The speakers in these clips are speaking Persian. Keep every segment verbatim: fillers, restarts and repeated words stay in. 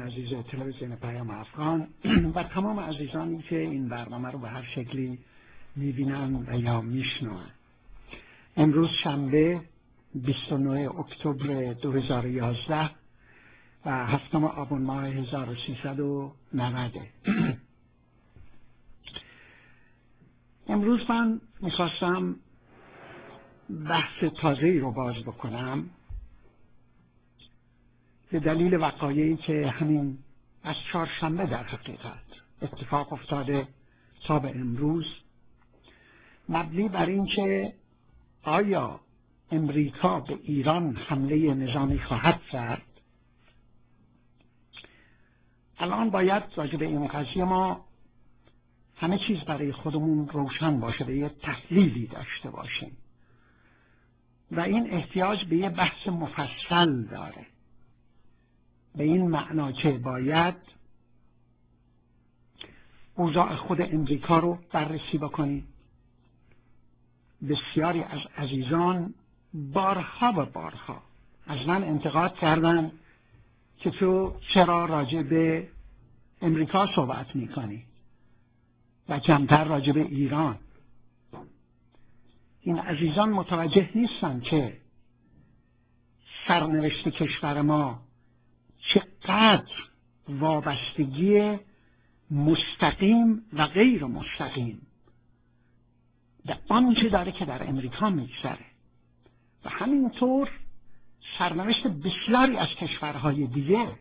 عزیز تلویزیون پیام افغان و تمام عزیزانی که این برنامه رو به هر شکلی می‌بینن و یا میشنون. امروز شنبه بیست و نه اکتبر دو هزار و یازده و هفتم آبان ماه هزار و سیصد و نود. امروز من میخواستم بحث تازه‌ای رو باز بکنم به دلیل وقایعی که همین از چهارشنبه در حقیقت اتفاق افتاده تا به امروز، مبنی بر این که آیا امریکا به ایران حمله نظامی خواهد کرد. الان باید راجع به این قضیه ما همه چیز برای خودمون روشن باشه و یه تحلیلی داشته باشیم و این احتیاج به یه بحث مفصل داره، به این معنا که باید اوضاع خود امریکا رو بررسی بکنیم. بسیاری از عزیزان بارها و بارها از من انتقاد کردن که تو چرا راجع به امریکا صحبت میکنی و کمتر راجع به ایران. این عزیزان متوجه نیستن که سرنوشت کشور ما چقدر وابستگی مستقیم و غیر مستقیم به آنچه داره که در امریکا میگذره و همینطور سرنوشت بسیاری از کشورهای دیگه،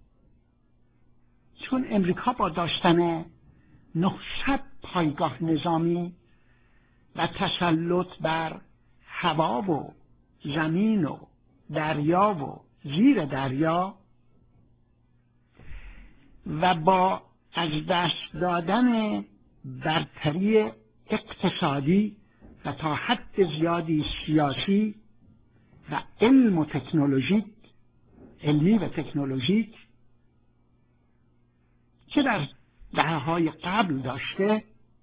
چون امریکا با داشتن نهصد پایگاه نظامی و تسلط بر هوا و زمین و دریا و زیر دریا و با از دست دادن برتری اقتصادی و تا حد زیادی سیاسی و علم و تکنولوژیک علمی و تکنولوژیک که در دهه‌های قبل داشته،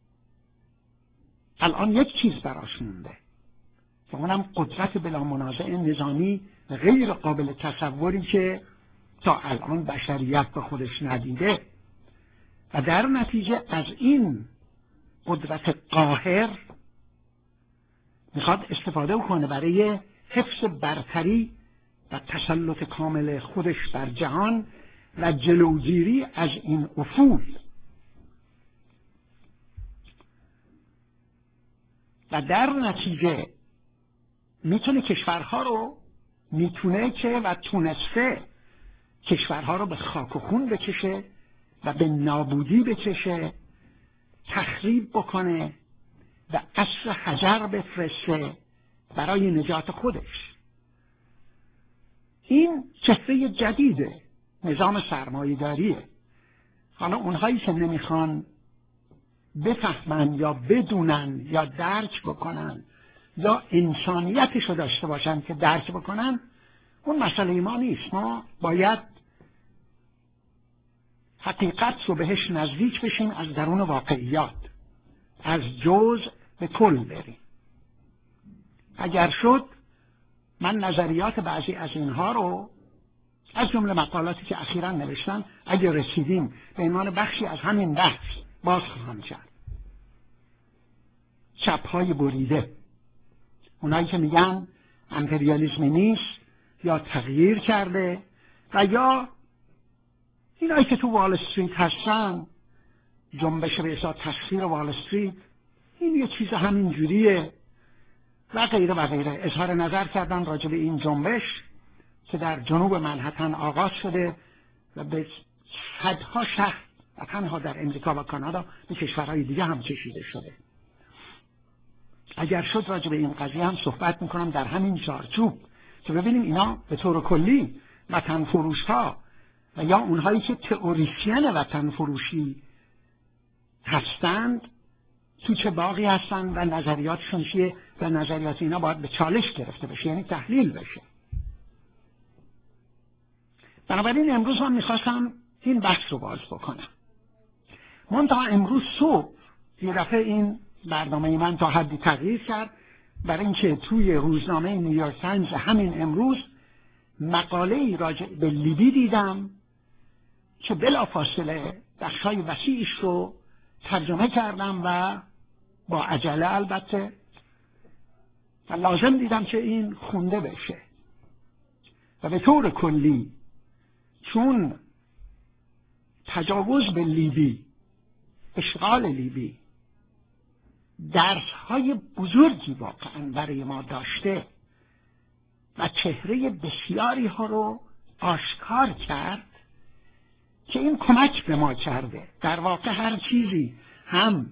الان یک چیز براش مونده و اونم قدرت بلا منازع نظامی غیر قابل تصوری که تا الان بشریت به خودش ندیده و در نتیجه از این قدرت قاهر میخواد استفاده کنه برای حفظ برتری و تسلط کامل خودش بر جهان و جلوگیری از این افول. و در نتیجه میتونه کشورها رو میتونه که و تونسته کشورها رو به خاک و خون بکشه و به نابودی بکشه، تخریب بکنه و عصر حجر بفرسته برای نجات خودش. این چهره جدید نظام سرمایه‌داریه. حالا اونهایی که نمیخوان بفهمن یا بدونن یا درک بکنن یا انسانیتش رو داشته باشن که درک بکنن، اون مسئله ما نیست. ما باید حقیقت رو بهش نزدیک بشیم، از درون واقعیات، از جزء به کل بریم. اگر شد من نظریات بعضی از اینها رو از جمله مقالاتی که اخیراً نوشتن اگر رسیدیم به عنوان بخشی از همین بحث باز خواهم کرد. چپ‌های بریده، اونایی که میگن امپریالیسم نیست یا تغییر کرده و یا اینایی که تو وال استریت هستن، جنبش به اصطلاح تسخیر وال استریت، این یه چیز همین جوریه و غیره و غیره. اظهار نظر کردن راجع به این جنبش که در جنوب منهتن آغاز شده و به صدها شهر و تنها در امریکا و کانادا به کشورهای دیگه هم کشیده شده. اگر شد راجع به این قضیه هم صحبت میکنم در همین چارچوب که ببینیم اینا به طور کلی وطن فروش ها و یا اونهایی که تئوریسین وطن فروشی هستند تو چه باقی هستند و نظریاتشون چیه و نظریات اینا باید به چالش گرفته بشه، یعنی تحلیل بشه. بنابراین امروز من میخواستم این بحث رو باز بکنم. منتها امروز صبح یه دفعه این برنامه من تا حدی تغییر کرد، برای اینکه توی روزنامه نیویورک تایمز همین امروز مقاله ای راجع به لیبی دیدم که بلافاصله بخشای وسیعش رو ترجمه کردم و با عجله البته و لازم دیدم که این خونده بشه و به طور کلی چون تجاوز به لیبی، اشغال لیبی درسهای بزرگی واقعا برای ما داشته و چهره بسیاری ها رو آشکار کرد که این کمک به ما کرده. در واقع هر چیزی هم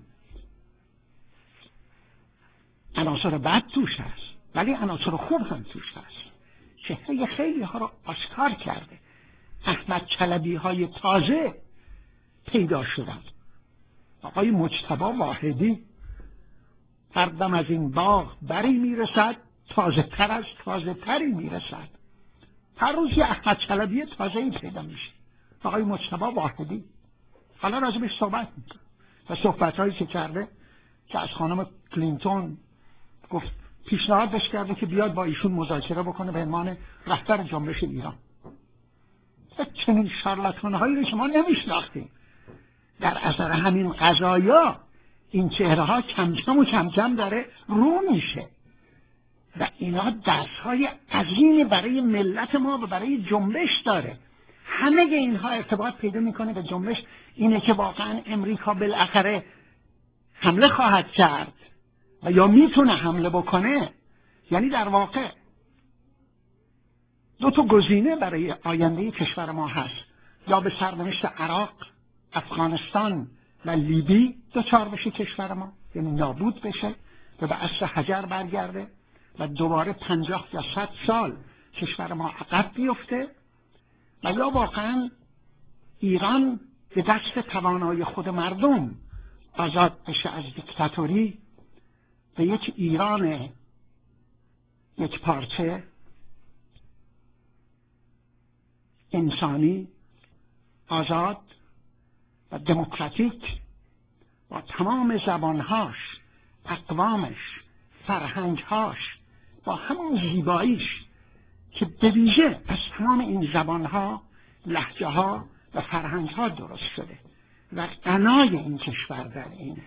عناصر بد توش هست ولی عناصر خوب هم توش هست. چهره خیلی ها رو آشکار کرده. احمد چلبی های تازه پیدا شدن. آقای مجتبی واحدی هر دم از این باغ بری میرسد تازه تر از تازه تری میرسد. هر روز یه احمد چلبی تازه ای پیدا میشه. آقای مجتبی واحدی حالا راجبش صحبت میکنه و صحبت هایی که کرده که از خانم کلینتون گفت پیشنهاد بهش کرده که بیاد با ایشون مذاکره بکنه به عنوان رهبر جنبش ایران. چنین شارلاتان هایی رو شما نمیشناختیم. در اثر همین قضایا این چهره ها کم کم و کم کم داره رو میشه و اینا درس های عظیمی برای ملت ما و برای جنبش داره. همه اینها ارتباط پیدا میکنه به جنبش. اینه که واقعا امریکا بالاخره حمله خواهد کرد و یا میتونه حمله بکنه. یعنی در واقع دو تا گزینه برای آینده کشور ما هست، یا به سرنوشت عراق، افغانستان و لیبی دچار بشه کشور ما، یعنی نابود بشه و به عصر حجر برگرده و دوباره پنجاه یا صد سال کشور ما عقب بیفته، و یا واقعا ایران به دست توانای خود مردم آزاد بشه از دیکتاتوری به یک ایران یک پارچه انسانی آزاد و دموکراتیک با تمام زبانهاش، اقوامش، فرهنگهاش، با همون زیباییش که به ویژه از تمام این زبانها، لهجه‌ها و فرهنگها درست شده و غنای این کشور در اینه.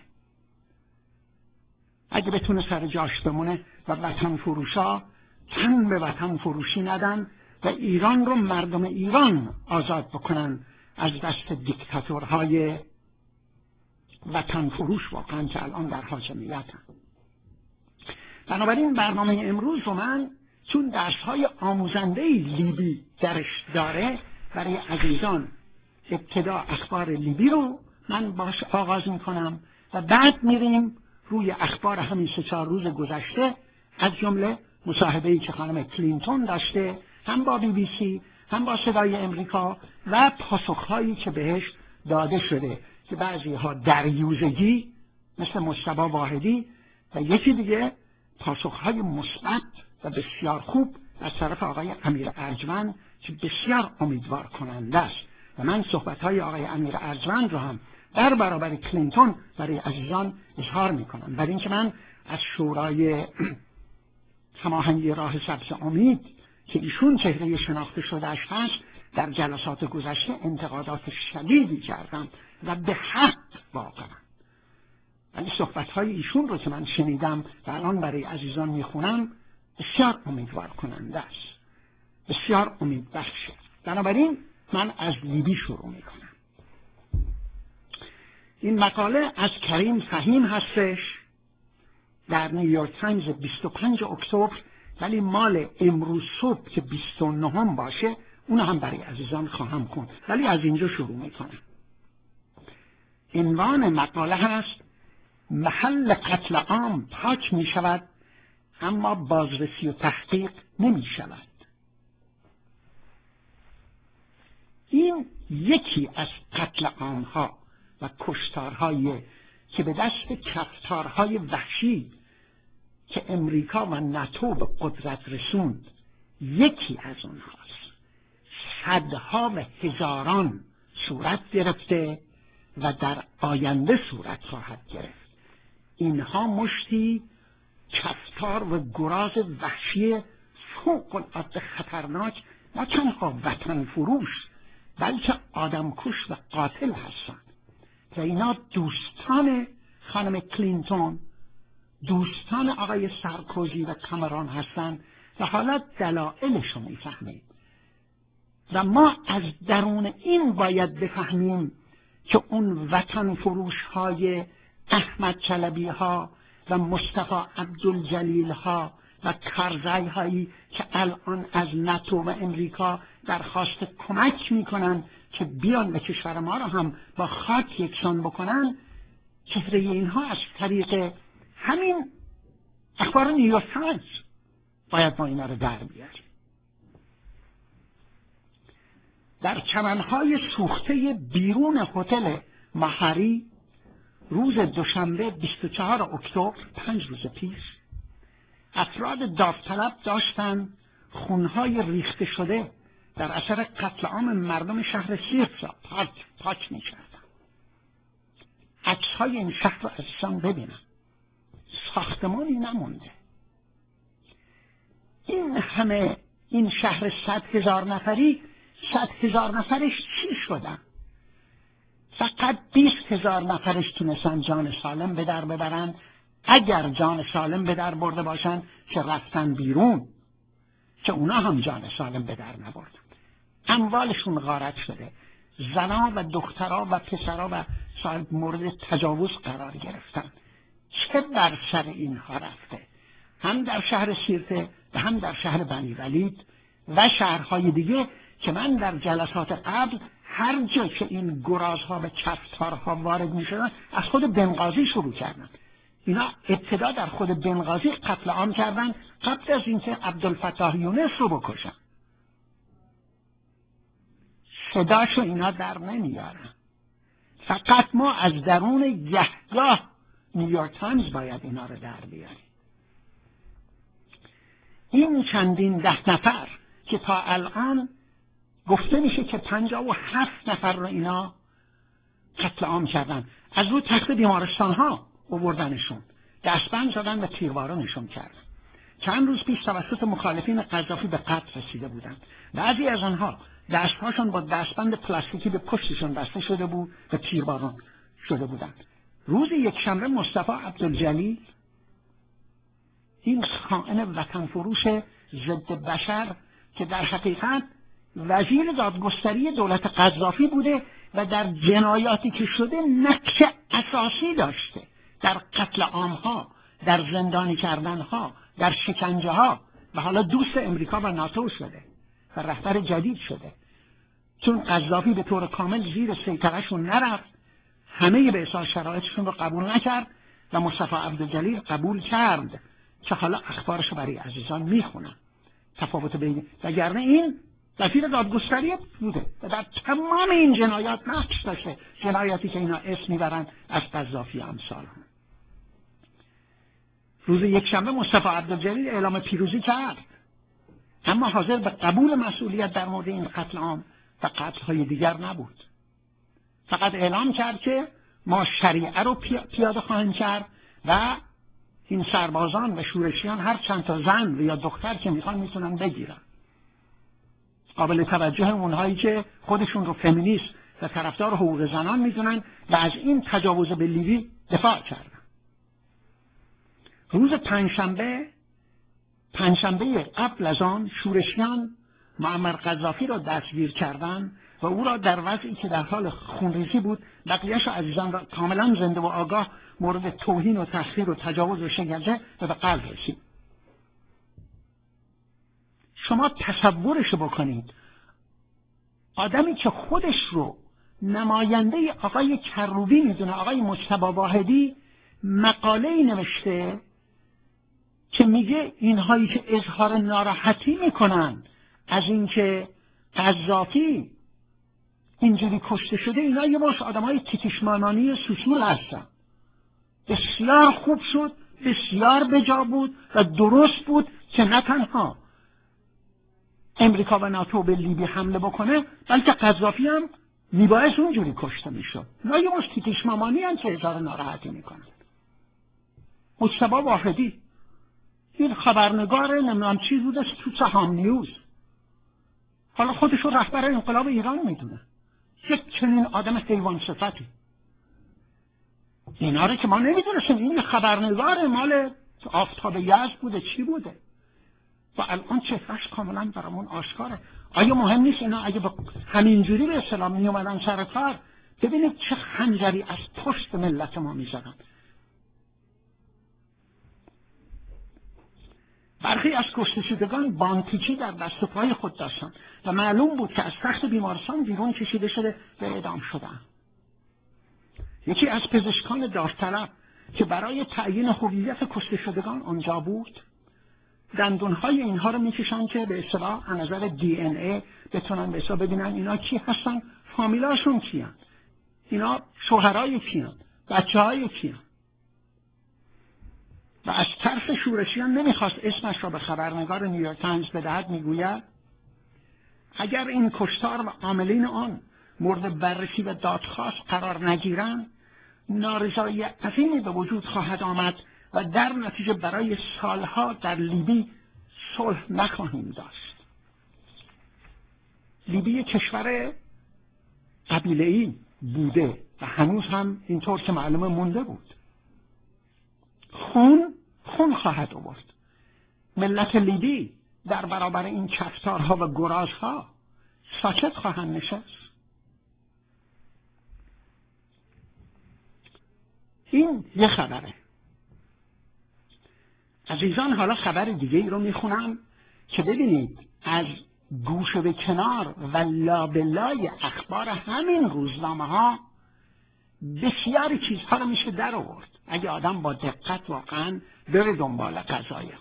اگه بتونه سر جاش بمونه و وطن فروشا تن به وطن فروشی ندن و ایران رو مردم ایران آزاد بکنن از دست دیکتاتورهای وطن فروش واقعا که الان در حاکمیتن. بنابراین برنامه امروز رو من چون درس‌های آموزنده لیبی درش داره برای عزیزان ابتدا اخبار لیبی رو من باش آغاز میکنم و بعد میریم روی اخبار همین سه چهار روز گذشته، از جمله مصاحبه‌ای که خانم کلینتون داشته هم با بی بی سی هم با صدای امریکا و پاسخهایی که بهش داده شده که بعضی ها دریوزگی مثل مجتبی واحدی و یکی دیگه پاسخهای مثبت و بسیار خوب از طرف آقای امیر ارجمند که بسیار امیدوار کننده است. و من صحبتهای آقای امیر ارجمند رو هم در برابر کلینتون برای عزیزان اظهار میکنم، برای اینکه من از شورای هماهنگی راه سبز امید که ایشون چهره شناخته شدهش هست در جلسات گذشته انتقادات شدیدی کردم و به حق واقعا. ولی صحبتهای ایشون رو که من شنیدم و الان برای عزیزان میخونم بسیار امیدوار کننده است، بسیار امید بخشه. بنابراین من از لیبی شروع میکنم. این مقاله از کریم فهیم هستش در نیویورک تایمز بیست و پنج اکتبر، ولی مال امروز صبح که بیست و نه باشه اون هم برای عزیزان خواهم خوند، ولی از اینجا شروع میکنم. عنوان مقاله هست محل قتل عام پاک می شود اما بازرسی و تحقیق نمی شود. این یکی از قتل عامها و کشتارهایی که به دست کفتارهای وحشی که امریکا و ناتو به قدرت رسوند یکی از اونهاست. صدها و هزاران صورت گرفته و در آینده صورت خواهد گرفت. اینها مشتی کفتار و گراز وحشی فوق العاده خطرناک، نه تنها وطن فروش بلکه آدمکش و قاتل هستند و اینا دوستان خانم کلینتون، دوستان آقای سارکوزی و کامرون هستند و حالا دلایلشو میفهمید و ما از درون این باید بفهمیم که اون وطن فروش های احمد چلبی ها و مصطفی عبدالجلیل ها و کارزای هایی که الان از ناتو و امریکا درخواست کمک میکنن که بیان و کشور ما رو هم با خاک یکسان بکنن، چهره اینها از طریق همین اخبار نیویورک تایمز باید ما اینا رو در بیاریم. در چمنهای سوخته بیرون هتل ماهاری روز دوشنبه بیست و چهارم اکتبر، پنج روز پیش، افراد داوطلب داشتن خونهای ریخته شده در اثر قتل عام مردم شهر سیرت را پاک, پاک می کردن. عکس‌های این شهر را عزیزان ببینن، ساختمانی نمونده. این همه این شهر صد هزار نفری، صد هزار نفرش چی شدن؟ فقط بیست هزار نفرش تونستن جان سالم به در ببرن، اگر جان سالم به در برده باشن که رفتن بیرون، که اونا هم جان سالم به در نبردن. اموالشون غارت شده، زنا و دخترها و پسرها و صاحب مورد تجاوز قرار گرفتن. چه بر سر اینها رفته؟ هم در شهر سیرته و هم در شهر بنی ولید و شهرهای دیگه که من در جلسات قبل هر جا که این گرازها و کفتارها وارد می شدن از خود بنغازی شروع کردن. اینا ابتدا در خود بنغازی قتل عام کردن قبل از اینکه عبدالفتاح یونس رو بکشن. صداشو اینا در نمیارن. فقط ما از درون گهگاه نیویورک تایمز باید اینا رو در بیاریم. این چندین ده نفر که تا الان گفته میشه که پنجاه و هفت نفر رو اینا قتل عام کردن، از روی تخت بیمارستان ها آوردنشون، دستبند زدن و تیروارونشون کردن. چند روز پیش توسط مخالفین قذافی به قتل رسیده بودند. بعضی از آنها دستهاشون با دستبند پلاستیکی به پشتشون بسته شده بود و تیربارون شده بودند. روز یکشنبه مصطفی عبدالجلیل، این خائن وطن فروش ضد بشر که در حقیقت وزیر دادگستری دولت قذافی بوده و در جنایاتی که شده نقش اساسی داشته، در قتل عامها، در زندانی کردنها، در شکنجه ها، و حالا دوست امریکا و ناتو شده و رهبر جدید شده. چون قذافی به طور کامل زیر سیطرهشون نرفت، همه به اساس شرایطشون رو قبول نکرد و مصطفی عبدالجلیل قبول کرد که حالا اخبارش برای عزیزان میخونم. تفاوت بین وگرنه این وزیر دادگستری بوده و در تمام این جنایات نقش داشته، جنایاتی که اینا اسم میبرن از قذافی امثال هم. روز یکشنبه مصطفی عبدالجلیل اعلام پیروزی کرد، اما حاضر به قبول مسئولیت در مورد این قتل عام و قتل‌های دیگر نبود. فقط اعلام کرد که ما شریعه رو پیاده خواهیم کرد و این سربازان و شورشیان هر چند تا زن و یا دختر که میخوان میتونن بگیرن. قابل توجه اونهایی که خودشون رو فمینیست و طرفدار حقوق زنان میدونن و از این تجاوز به لیبی دفاع کردن. روز پنجشنبه پنجشنبه قبل از آن شورشیان معمر قذافی را دستگیر کردند و او را در وضعی که در حال خونریزی بود، بقیه‌اش عزیزان را کاملا زنده و آگاه مورد توهین و تحقیر و تجاوز و شکنجه و به قتل رسید. شما تصورش بکنید، آدمی که خودش رو نماینده آقای کروبی میدونه، آقای مجتبی واحدی، مقاله‌ای نوشته که میگه اینهایی که اظهار ناراحتی میکنن از اینکه قذافی اینجوری کشته شده، اینا یه باش آدمای تیتیشمانانی سوسول هستن. بسیار خوب شد، بسیار بجا بود و درست بود که نه تنها امریکا و ناتو به لیبی حمله بکنه، بلکه قذافی هم میبایست اونجوری کشته میشد. اینا یه باش تیتیشمانانی هم که اظهار ناراحتی میکنن. مجتبی واحدی این خبرنگار نمیدونم چیز بوده تو سهام نیوز، حالا خودشو رهبر انقلاب ایران میدونه، یک چنین آدم حیوان صفتی. اینا رو که ما نمیدونستیم، این خبرنگار مال آفتاب یزد بوده چی بوده و الان چهرش کاملا برامون آشکاره. آیا مهم نیست اینا اگه با همینجوری به اسلام می اومدن سر کار، ببینید چه خنجری از پشت ملت ما میزدن. برخی از کشته شدگان بانتیچی در دست پای خود داشتن و معلوم بود که از تخت بیمارستان بیرون کشیده شده و اعدام شدن. یکی از پزشکان داوطلب که برای تعیین هویت کشته شدگان آنجا بود، دندونهای اینها رو میکشن که به اصطلاح از نظر دی ان ای بتونن به اصطلاح ببینن اینا کی هستن، فامیلاشون کیان، اینا شوهرای کیان، بچه‌های کیان. و از طرف شورشیان نمیخواست اسمش را به خبرنگار نیویورک تایمز بدهد، میگوید اگر این کشتار و عاملین آن مورد بررسی و دادخواست قرار نگیرند، نارضایی عظیمی به وجود خواهد آمد و در نتیجه برای سالها در لیبی صلح نخواهیم داشت. لیبی کشور قبیله‌ای بوده و هنوز هم اینطور که معلومه مونده بود. خون خون خواهد آورد. ملت لیبی در برابر این کفتارها و گرازها ساکت خواهند نشست. این یه خبره. عزیزان حالا خبر دیگه ای رو میخونم که ببینید از گوشه به کنار و لابلای اخبار همین روزنامه ها بسیاری چیزها رو میشه در آورد اگه آدم با دقت واقعا بره دنبال قضایا.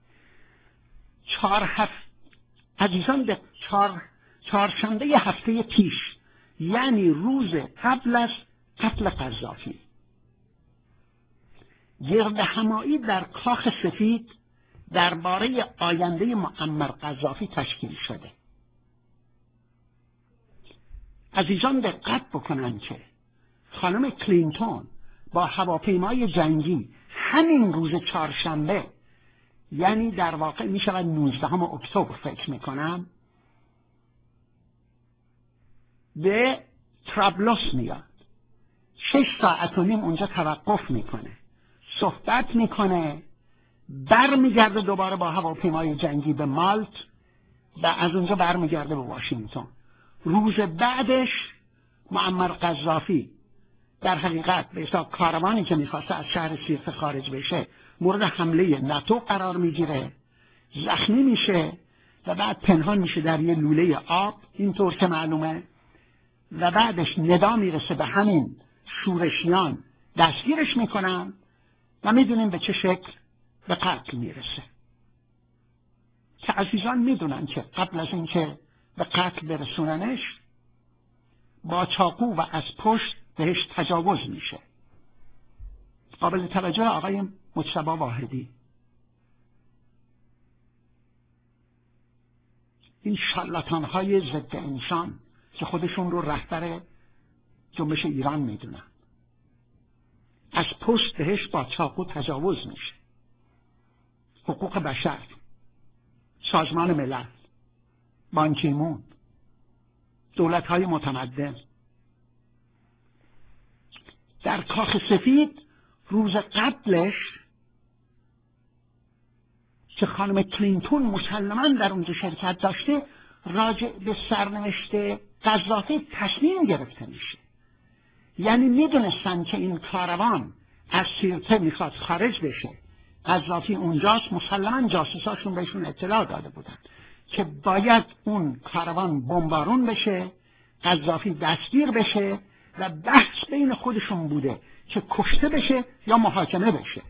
چهار هفت عزیزان به چهار چهارشنبه هفته پیش، یعنی روز قبل از قتل قذافی، گرد همایی در کاخ سفید درباره آینده معمر قذافی تشکیل شده. عزیزان دقت بکنن که خانم کلینتون با هواپیمای جنگی همین روز چهارشنبه، یعنی در واقع می شود نوزدهم اکتبر فکر می کنم، به طرابلس میاد. شش ساعت و نیم اونجا توقف میکنه، صحبت میکنه، برمیگرده دوباره با هواپیمای جنگی به مالت و از اونجا برمیگرده به واشنگتن. روز بعدش معمر قذافی در حقیقت به حساب کاروانی که میخواسته از شهر سیرت خارج بشه مورد حمله ناتو قرار میگیره، زخمی میشه و بعد پنهان میشه در یه لوله آب، اینطور که معلومه، و بعدش ندا میرسه به همین شورشیان، دستگیرش میکنن و میدونیم به چه شکل به قتل میرسه. که عزیزان میدونن که قبل از اینکه به قتل برسوننش با چاقو و از پشت بهش تجاوز میشه. قابل توجه آقای مجتبی واحدی، این شارلاتان‌های ضد انسان که خودشون رو رهبر جنبش ایران میدونن، از پشت بهش با چاقو تجاوز میشه. حقوق بشر، سازمان ملل، بان کی مون، دولت‌های متمدن در کاخ سفید روز قبلش که خانم کلینتون مسلماً در اونجا شرکت داشته، راجع به سرنوشت قذافی تصمیم گرفته میشه. یعنی میدونستن که این کاروان از سیرته میخواد خارج بشه، قذافی اونجاست، مسلماً جاسوساشون بهشون اطلاع داده بودن که باید اون کاروان بمبارون بشه، قذافی دستگیر بشه و بحث بین خودشون بوده که کشته بشه یا محاکمه بشه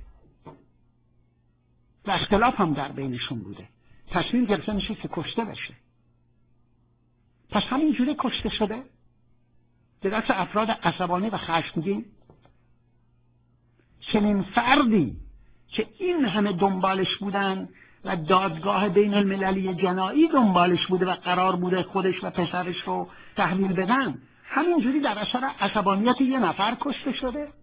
و اختلاف هم در بینشون بوده. تصمیم گرفته میشه که کشته بشه. پس همینجوری کشته شده به دست افراد عصبانی و خشمگین. چنین فردی که این همه دنبالش بودن و دادگاه بین المللی جنایی دنبالش بوده و قرار بوده خودش و پسرش رو تحویل بدن، همینجوری در اثر عصبانیت یه نفر کشته شده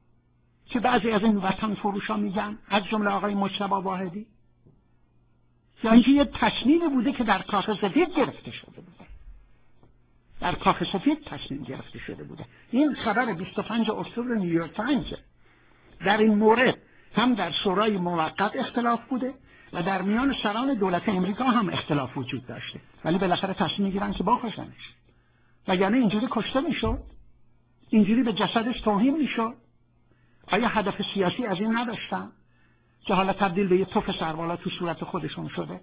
که بعضی از این وطن فروشا میگن، از جمله آقای مجتبی واحدی. یا اینکه یه تصمیم بوده که در کاخ سفید گرفته شده بوده. در کاخ سفید تصمیم گرفته شده بوده. این خبر بیست و پنجم اکتبر نیویورک تایمز. در این مورد هم در شورای موقت اختلاف بوده و در میان سران دولت امریکا هم اختلاف وجود داشته، ولی بالاخره تصمیم میگیرن که بکشنش. وگرنه اینجوری کشته میشد، اینجوری به جسدش توهین میشد. آیا هدف سیاسی از این نداشتن که حالا تبدیل به یه توف سربالا تو صورت خودشون شده؟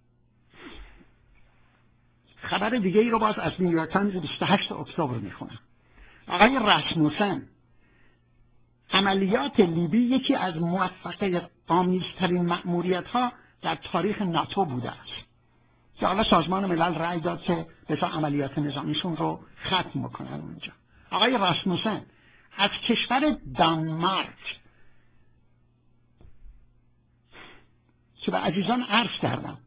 خبر دیگه ای رو باز از نیویورک تایمز بیست و هشتم اکتبر میخونم. آقای راسموسن: عملیات لیبی یکی از موفقیت آمیزترین مأموریت ها در تاریخ ناتو بوده است که حالا سازمان ملل رأی داد که بتا عملیات نظامیشون رو ختم بکنن اونجا. آقای راسموسن از کشور دانمارک که به عزیزان عرض کردم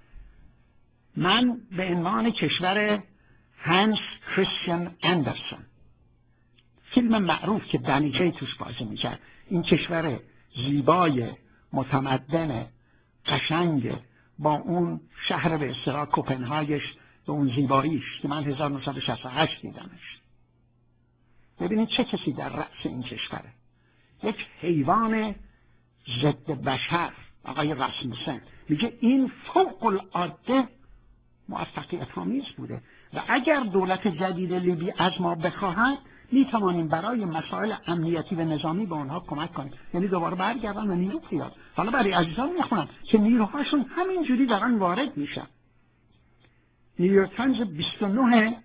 من به عنوان کشور هانس کریستیان اندرسن، فیلم معروف که دنیچه توش بازی میکرد، این کشور زیبای متمدن قشنگ با اون شهر به اصطلاح کوپنهاگش به اون زیباییش که من هزار و نهصد و شصت و هشت دیدمش. ببینید چه کسی در رأس این کشوره، یک حیوان ضد بشر. آقای راسموسن میگه این فوق العاده موفقیت آمیز بوده و اگر دولت جدید لیبی از ما بخواهد میتوانیم برای مسائل امنیتی و نظامی به آنها کمک کنیم، یعنی دوباره برگردن و نیرو بیاد. حالا برای عزیزان میخونم که نیروهاشون همینجوری دارن وارد میشن. نیویورک تایمز بیست و نهم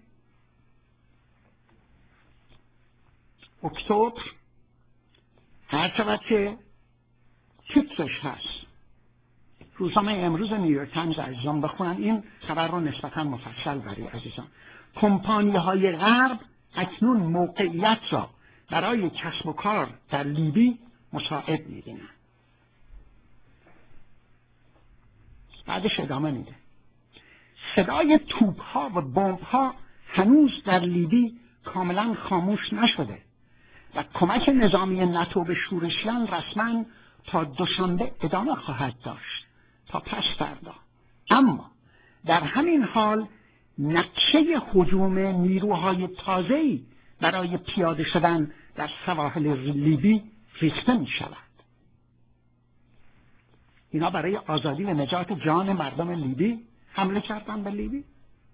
اکتبر هر شود که تیترش هست. روزنامه امروز نیویورک تایمز عزیزان بخونن، این خبر رو نسبتا مفصل برای عزیزان. کمپانی های غرب اکنون موقعیت را برای کسب و کار در لیبی مساعد می‌بینند. بعدش ادامه میده. صدای توپ‌ها و بمب‌ها هنوز در لیبی کاملا خاموش نشده و کمک نظامی ناتو به شورشیان رسما تا دوشنبه ادامه خواهد داشت تا پس فردا. اما در همین حال نقشه هجوم نیروهای تازه‌ای برای پیاده شدن در سواحل لیبی ریخته می شود. اینا برای آزادی و نجات جان مردم لیبی حمله کردن به لیبی.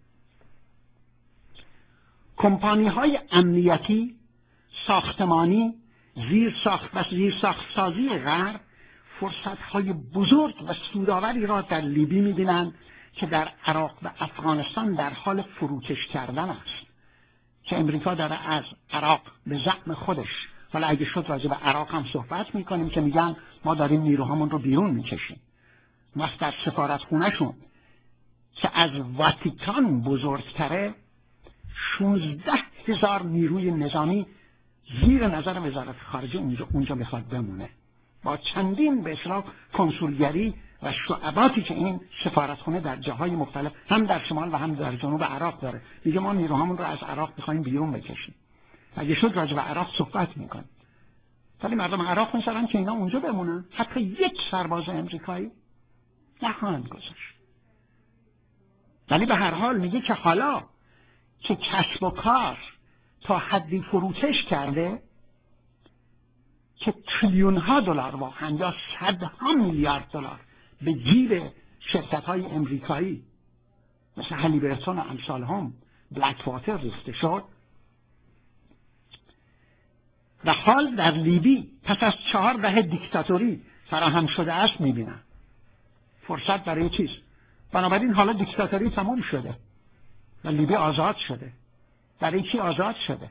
کمپانی های امنیتی، ساختمانی، زیر ساخت و زیر ساخت سازی غرب فرصت های بزرگ و سودآوری را در لیبی می بینند که در عراق و افغانستان در حال فروکش کردن است، که امریکا داره از عراق به زعم خودش، حالا اگه شد راجع به عراق هم صحبت میکنیم که میگن ما داریم نیروهامون رو بیرون میکشیم. وقت در سفارت خونهشون که از واتیکان بزرگتره شانزده هزار نیروی نظامی زیر نظر وزارت خارجه اونجا, اونجا میخواد بمونه، با چندین به اصطلاح کنسولگری و شعباتی که این سفارتخونه در جاهای مختلف هم در شمال و هم در جنوب عراق داره. میگه ما نیروهامون رو از عراق میخوایم بیرون بکشیم. اگه شد راجع به عراق صحبت میکنیم، ولی مردم عراق میذارن که اینا اونجا بمونن، حتی یک سرباز امریکایی نخواهند گذاشت. ولی به هر حال میگه که حالا که کسب و کار تا حدی فروکش کرده که تریلیون ها دلار واقعا یا صدها میلیارد دلار به جیب شرکت های امریکایی مثل هلیبرتون و امثال هم بلک واتر ریخته شد و حال در لیبی پس از چهار دهه دیکتاتوری فراهم شده است میبینن فرصت برای چیز. بنابراین حالا دیکتاتوری تمام شده و لیبی آزاد شده. برای چی آزاد شده؟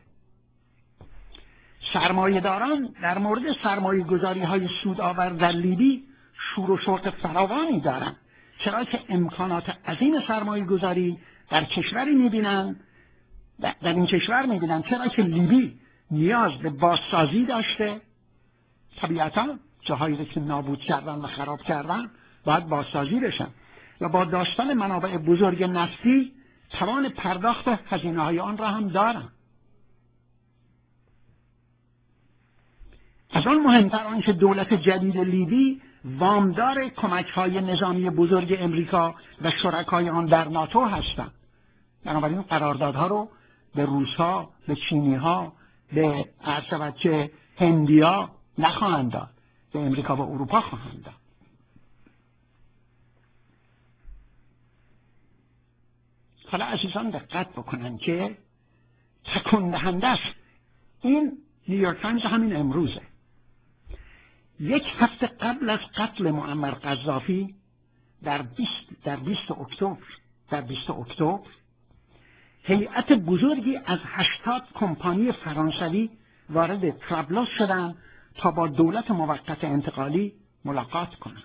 سرمایه داران در مورد سرمایه گذاری های سودآور در لیبی شور و شوق فراوانی دارند، چرا که امکانات عظیم سرمایه گذاری در کشوری میبینن در این کشور میبینن چرا که لیبی نیاز به بازسازی داشته. طبیعتا جاهایی که نابود کردن و خراب کردن باید بازسازی بشن و با داشتن منابع بزرگ نفتی توان پرداخت هزینه های آن را هم دارن. از از آن مهمتر آنکه دولت جدید لیبی وامدار کمک‌های نظامی بزرگ امریکا و شرکای آن در ناتو هستند. بنابراین قراردادها رو به روس‌ها، به چینی‌ها، به عرض هندیا نخواهند داد، به امریکا و اروپا خواهند داد. حالا عزیزان دقت بکنن که تکون دهنده است. این نیویورک تایمز همین امروزه. یک هفته قبل از قتل معمر قذافی در بیست در بیست اکتبر در بیست اکتبر هیئت بزرگی از هشتاد کمپانی فرانسوی وارد طرابلس شدند تا با دولت موقت انتقالی ملاقات کنند.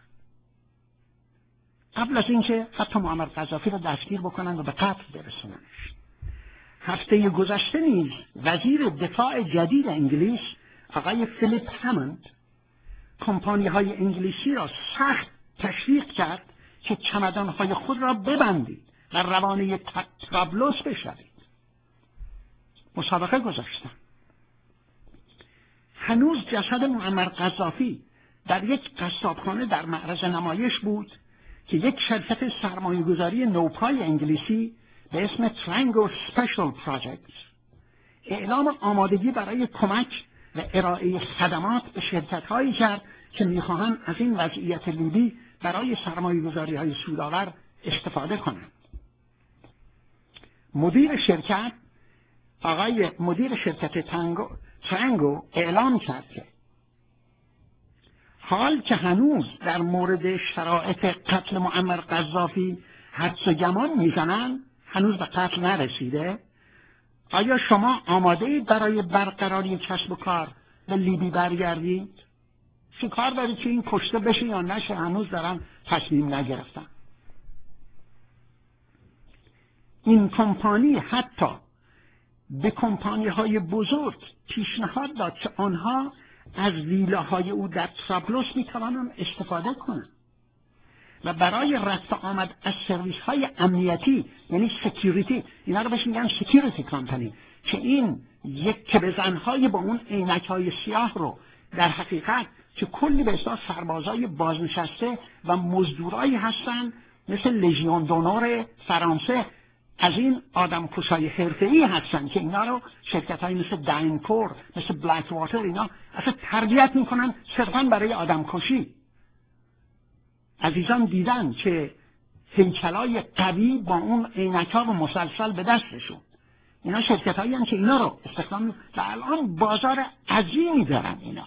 قبل از اینکه حتی معمر قذافی را دستگیر بکنند و به قتل برسونند. هفته گذشته نیز وزیر دفاع جدید انگلیس آقای فیلیپ هموند کمپانی های انگلیسی را سخت تشویق کرد که چمدان های خود را ببندید و روانه طرابلس بشوید. مسابقه گذاشتن. هنوز جسد معمر قذافی در یک قصابخانه در معرض نمایش بود که یک شرکت سرمایه‌گذاری نوپای انگلیسی به اسم ترانگو سپیشال پراجکت اعلام آمادگی برای کمک و ارائه خدمات به شرکت‌هایی کرد که می‌خواهند از این وضعیت لیبی برای سرمایه‌گذاری‌های سودآور استفاده کنند. مدیر شرکت آقای مدیر شرکت ترانگو, ترانگو اعلام کرد که حال که هنوز در مورد شرایط قتل معمر قذافی حدس و گمان میزنند، هنوز به قتل نرسیده. آیا شما آماده اید برای برقراری کسب و کار به لیبی برگردید؟ چه کار دارید که این کشته بشه یا نشه؟ هنوز دارن تصمیم نگرفتن. این کمپانی حتی به کمپانی های بزرگ پیشنهاد داد که آنها از ویلاهای او در طرابلس میتوانند استفاده کنند و برای رفت آمد از سرویس های امنیتی، یعنی سکیوریتی، اینا رو بهش میگن سکیوریتی کمپانی، که این یک که بزنهای با اون عینک های سیاه رو در حقیقت که کلی به اصطلاح سربازای بازنشسته و مزدورایی هستن مثل لژیون دونور فرانسه، از این آدم کشای حرفه‌ای هستن که اینا رو شرکت‌های مثل داینکور، مثل بلک واتر، اینا اصلا تربیت میکنن صرفاً برای آدم کشی. عزیزان دیدن که هیکلای قوی با اون عینک‌ها و مسلسل به دستشون، اینا شرکت‌هایی هستن که اینا رو استخدام و الان بازار عظیمی دارن. اینا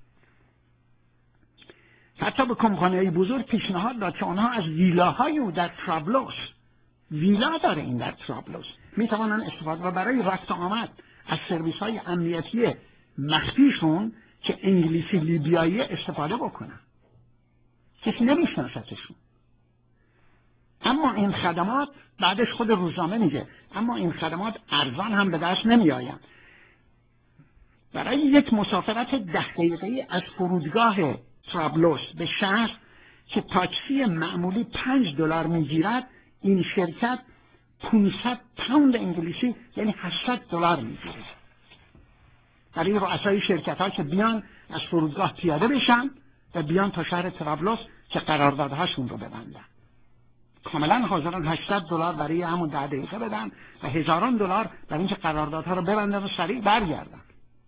حتی به کمپانی‌های بزرگ پیشنهاد داد که آنها از ویلاهای او در طرابلس، ویلا داره این در طرابلس، میتوانن استفاده و برای رفت آمد از سرویس های امنیتی مخفیشون که انگلیسی لیبیایی استفاده بکنن. کسی نمیشناستشون. اما این خدمات، بعدش خود روزنامه میگه، اما این خدمات ارزان هم به دست نمی آیند. برای یک مسافرت ده دقیقه‌ای از فرودگاه طرابلس به شهر که تاکسی معمولی پنج دلار میگیرد، این شرکت پانصد پوند انگلیسی یعنی هشتصد دلار میگیره. برای رؤسای شرکت ها که بیان از فرودگاه پیاده بشن و بیان تا شهر طرابلس که قراردادهاشون رو ببندن، کاملا حاضرن هشتصد دلار برای همون ده دقیقه بدن و هزاران دلار برای اینکه قراردادها رو ببندن و سریع برگردن.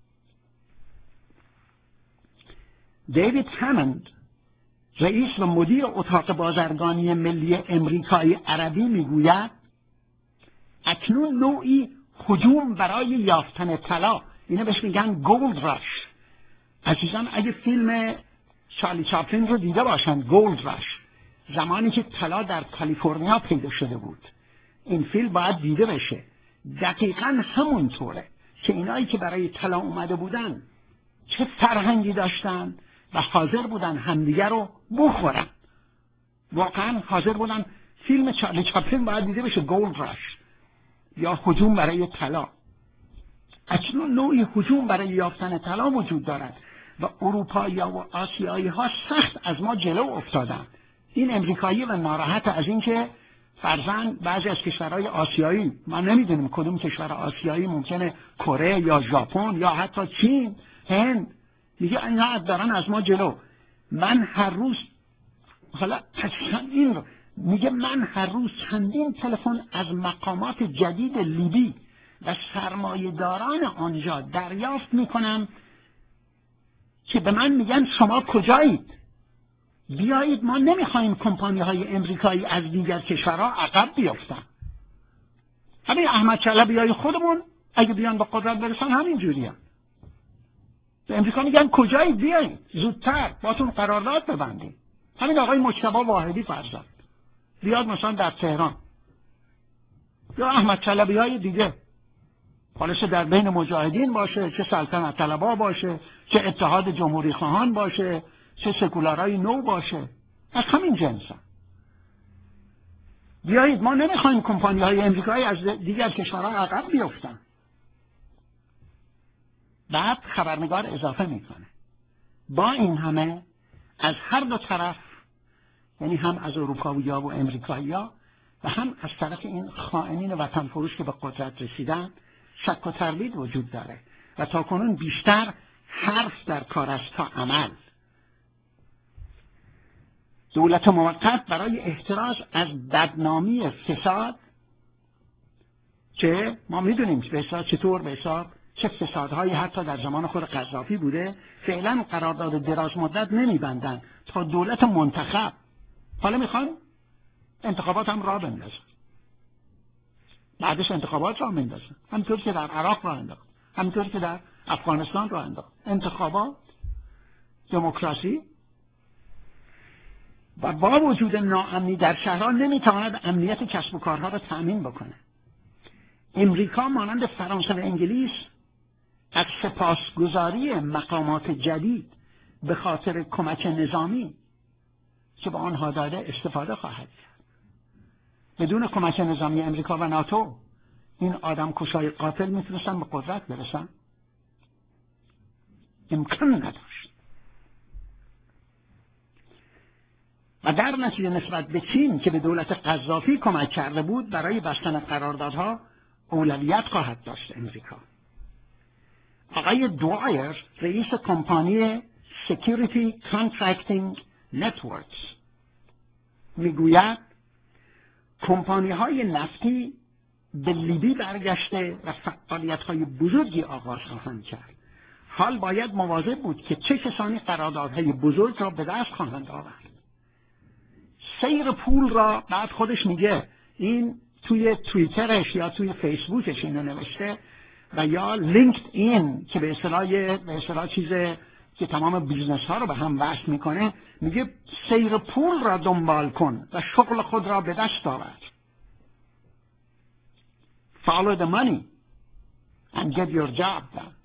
دیوید هموند، رئیس و مدیر اتاق بازرگانی ملی امریکای عربی، میگوید اکنون نوعی هجوم برای یافتن طلا، اینه بهش میگن گولد راش. عزیزان اگه فیلم چارلی چاپلین رو دیده باشن، گولد راش، زمانی که طلا در کالیفرنیا پیدا شده بود، این فیلم باید دیده بشه. دقیقاً همونطوره که اینایی که برای طلا اومده بودن چه فرهنگی داشتن و حاضر بودن همدیگر رو بخورن. واقعا حاضر بودن. فیلم چارلی چاپلین باید دیده بشه، گولد راش یا هجوم برای طلا. اکنون نوعی هجوم برای یافتن طلا وجود دارد و اروپایی و آسیایی ها سخت از ما جلو افتادن. این امریکایی و ناراحت از این که فرضاً بعضی از کشورهای آسیایی، ما نمیدونیم کدوم کشور آسیایی، ممکنه کره یا ژاپن یا حتی چین، هند، میگه اینا دارن از ما جلو. من هر روز حالا این رو میگه من هر روز چندین تلفن از مقامات جدید لیبی و سرمایه‌داران آنجا دریافت میکنم که به من میگن شما کجایید؟ بیایید، ما نمیخوایم کمپانی های امریکایی از دیگر کشورها عقب بیافتن. همین احمد چلبی های خودمون اگه بیان به قدرت برسن همین جوری هم. به امریکا میگن کجایید؟ بیایید زودتر باتون قرارداد ببندیم. همین آقای مجتبی واحدی فرزاد بیاد مثلا در تهران، یا احمد چلبی های دیگه، حالا چه در بین مجاهدین باشه، چه سلطنت طلبها باشه، چه اتحاد جمهوری خواهان باشه، چه سکولارای نو باشه، از همین جنسن. بیایید، ما نمیخوایم کمپانی های امریکایی از دیگر کشورها عقب بیفتن. بعد خبرنگار اضافه میکنه با این همه از هر دو طرف، یعنی هم از اروپایی‌ها و امریکایی‌ها و هم از طرف این خائنین وطن فروش که به قدرت رسیدن، شک و تردید وجود داره و تاکنون بیشتر حرف در کار است تا عمل. دولت موقت برای احتراز از بدنامی فساد که ما میدونیم فساد چطور به حساب چه فسادهایی حتی در زمان خود قذافی بوده، فعلا قرارداد دراز مدت نمیبندن تا دولت منتخب. حالا میخوان انتخابات هم راه بندازن، بعدش انتخابات راه بندازن، همینطور که در عراق راه انداخت، همینطور که در افغانستان راه انداخت. انتخابات، دموکراسی. و با وجود ناامنی در شهرها نمیتواند امنیت کسب و کارها را تأمین بکنه. امریکا مانند فرانسه و انگلیس از سپاسگزاری مقامات جدید به خاطر کمک نظامی که به آنها داده استفاده خواهد کرد. بدون کمک نظامی امریکا و ناتو این آدم کشای قاتل میتونستن به قدرت برسن؟ امکان نداشت. و در نتیجه نسبت به چین که به دولت قذافی کمک کرده بود برای بستن قراردادها اولویت خواهد داشت امریکا. آقای دوایر رئیس کمپانی Security Contracting Networks میگوید کمپانی های نفتی به لیبی برگشته و فعالیت های بزرگی آغاز خواهند کرد. حال باید مواظب بود که چه کسانی قراردادهای بزرگ را به دست خواهند آورد. سیر پول را بعد خودش میگه، این توی توییترش یا توی فیسبوکش اینو نوشته و یا لینکد این که به اصطلاح به اصطلاح چیز که تمام بیزنس ها رو به هم وصل میکنه، میگه سیر پول را دنبال کن و شغل خود را به دست آور. Follow the money and get your job done.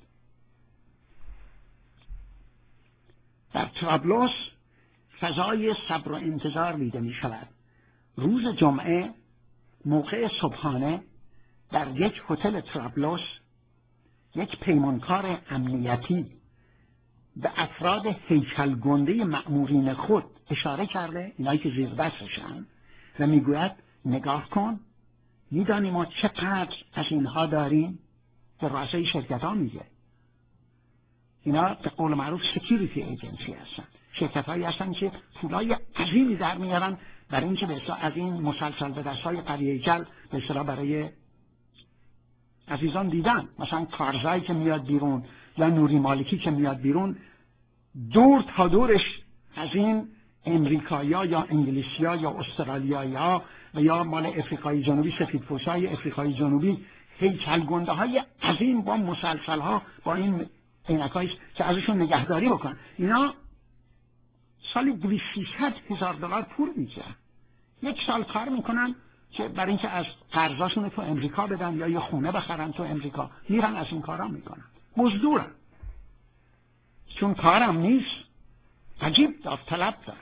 در طرابلس فضای صبر و انتظار دیده می شود. روز جمعه موقع صبحانه در یک هتل طرابلس یک پیمانکار امنیتی به افراد هیکل گنده مأمورین خود اشاره کرده، اینایی که زیر دستشن، و میگوید نگاه کن، میدانی ما چقدر از اینها داریم؟ به رؤسای شرکت ها میگه. اینا به قول معروف سکیوریتی ایجنسی هستن، شرکت هایی هستن که پولای عظیمی در میارن برای اینکه به اصطلاح از این مسلسل به دستای قریه جل به اصطلاح برای عزیزان دیدن، مثلا کارزایی که میاد بیرون یا نوری مالکی که میاد بیرون، دور تا دورش از این امریکایی‌ها یا انگلیسی‌ها یا استرالیایی‌ها و یا مال افریقای جنوبی، سفیدپوست‌های افریقای جنوبی، هیکل گنده های عظیم با مسلسل ها با این عینکایی که ازشون نگهداری بکن. اینا سالی دویست سیصد هزار دلار پول میگیرن، یک سال کار میکنن که برای اینکه از قرضاشون تو امریکا بدن یا یه خونه بخرن تو امریکا، میرن از این کارا میکنن، مزدورن، چون کارم نیست، عجیب داوطلب دارن.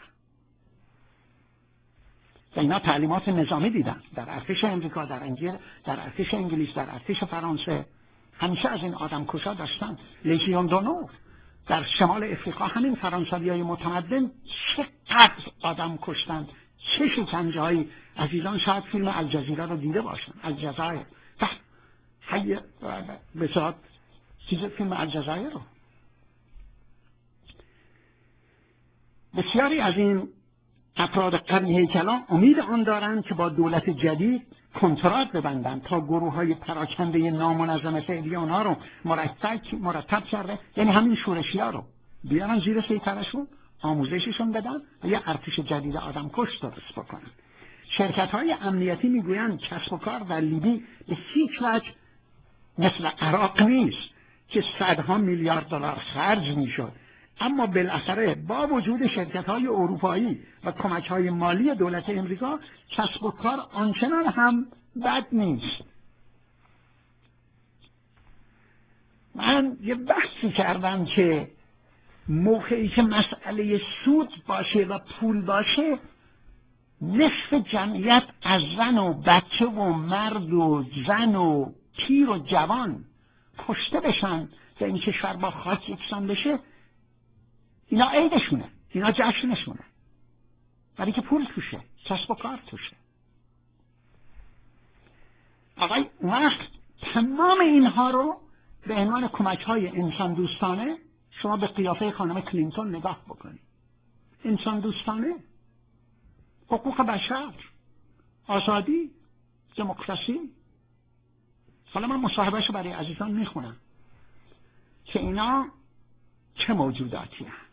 و اینا تعلیمات نظامی دیدن در ارتش امریکا، در انگلیس، در ارتش انگلیس، در ارتش فرانسه، همیشه از این آدم کشا داشتن. لیژیون دونور در شمال افریقا، همین فرانسویای متمدن چقدر آدم کشتن، چه شکنجه‌هایی. عزیزان شاید فیلم الجزیره رو دیده باشن، الجزایر، حی به صورت چیز فیلم الجزایر رو بسیاری از این افراد قوی هیکلان امید آن دارند که با دولت جدید کنترات ببندند تا گروه های پراکنده نامنظم فعلی آنها رو مرتب مرتب کرده، یعنی همین شورشی ها رو بیارن زیر سیطرشون، آموزششون بدن و یه ارتش جدید آدمکش درست بکنن. شرکت های امنیتی میگویند کسب و کار در لیبی به هیچ وجه مثل عراق نیست که صدها میلیارد دلار خرج میشد، اما بالاخره با وجود شرکت های اروپایی و کمک های مالی دولت امریکا کسب و کار آنچنان هم بد نیست. من یه بحثی کردم که موقعی که مسئله سود باشه و پول باشه، نصف جمعیت از زن و بچه و مرد و زن و پیر و جوان کشته بشن و این کشور با خاک یکسان بشه، اینا عیدشونه، اینا جشنشونه، برای که پول توشه، کسب و کار توشه. آقای وقت تمام اینها رو به عنوان کمک های انسان دوستانه شما به قیافه خانم کلینتون نگاه بکنید. انسان دوستانه، حقوق بشر، آزادی، دموکراسی. حالا من مصاحبهشو برای عزیزان میخونم که اینا چه موجوداتی هستند.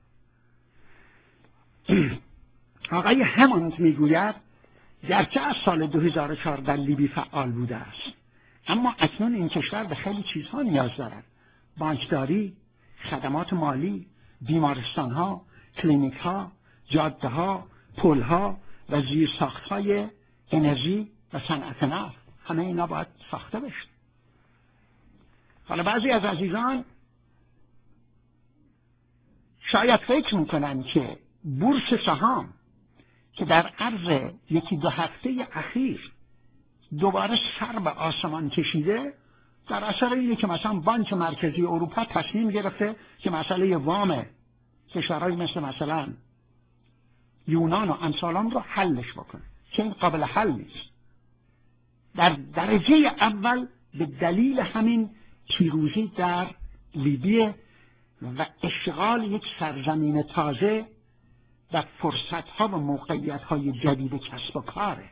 آقای هموند میگوید گرچه از سال دو هزار و چهار در لیبی فعال بوده است، اما اکنون این کشور به خیلی چیزها نیاز دارد: بانکداری، خدمات مالی، بیمارستانها، کلینیکها، جادهها، پلها و زیرساختهای انرژی و صنعت نفت. همه اینا باید ساخته بشه. حالا بعضی از عزیزان شاید فکر میکنن که بورس سهام که در عرض یکی دو هفته اخیر دوباره سر به آسمان کشیده، در اثر اینه که مثلا بانک مرکزی اروپا تصمیم گرفته که مسئله وام کشورهای مثل مثلا یونان و امثالان رو حلش بکنه، که این قابل حل نیست. در درجه اول به دلیل همین پیروزی در لیبی و اشغال یک سرزمین تازه و فرصتها و موقعیتهای جدید کسب و کاره.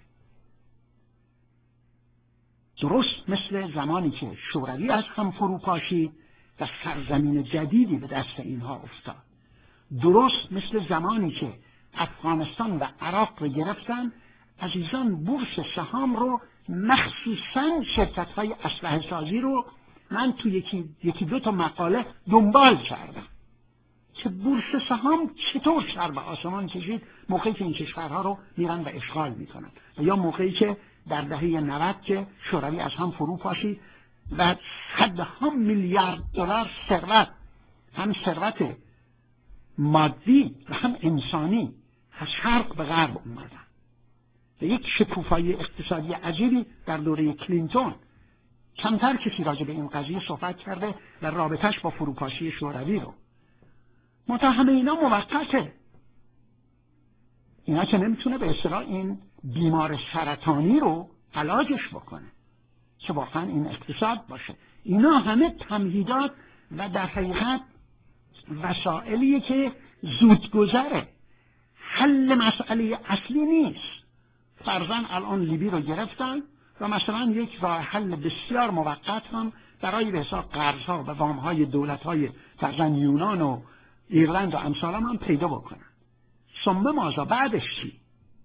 درست مثل زمانی که شوروی از هم فرو پاشید و سرزمین جدیدی به دست اینها افتاد. درست مثل زمانی که افغانستان و عراق رو گرفتن، عزیزان بورس سهام رو، مخصوصا شرکت های اسلحه سازی رو من تو یکی, یکی دو تا مقاله دنبال کردم که بورس سهام چطور سر به آسمان کشید موقعی که این کشورها رو میرن و اشغال میکنن، و یا موقعی که در دهه نود که شوروی از هم فرو پاشید و صدها میلیارد دلار ثروت، هم ثروت مادی و هم انسانی، از شرق به غرب اومدن. و یک شکوفایی اقتصادی عجیبی در دوره کلینتون. کمتر کسی راجع به این قضیه صحبت کرده و رابطش با فروپاشی شوروی رو. متهم اینا موقته. اینا که نمیتونه به اصطلاح این بیمار سرطانی رو علاجش بکنه که واقعا این اقتصاد باشه. اینا همه تمهیدات و در حقیقت وسائلیه که زودگذره، حل مسئله اصلی نیست. فرضاً الان لیبی رو گرفتن و مثلا یک راه حل بسیار موقت هم برای به حساب قرضها و وامهای دولت‌های فرضاً یونان و ایرلند و امثال هم, هم پیدا بکنن. ثم ماذا؟ بعدش چی؟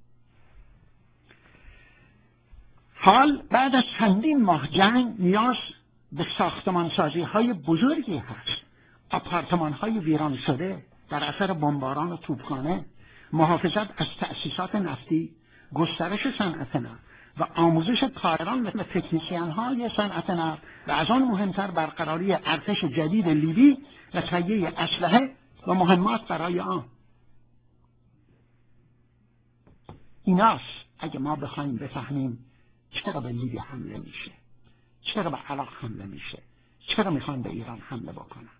حال بعد از چندین ماه جنگ نیاز به ساختمانسازی های بزرگی هست. آپارتمان های ویران شده در اثر بمباران و توپخانه، محافظت از تأسیسات نفتی، گسترش صنعت نفت و آموزش کارگران و تکنیسیان های صنعت نفت و از آن مهمتر برقراری ارتش جدید لیبی و تهیه اسلحه و مهمات برای آن. ایناست اگه ما بخوایم بفهمیم چرا به لیبی حمله میشه، چرا به عراق حمله میشه، چرا میخوان به ایران حمله بکنن.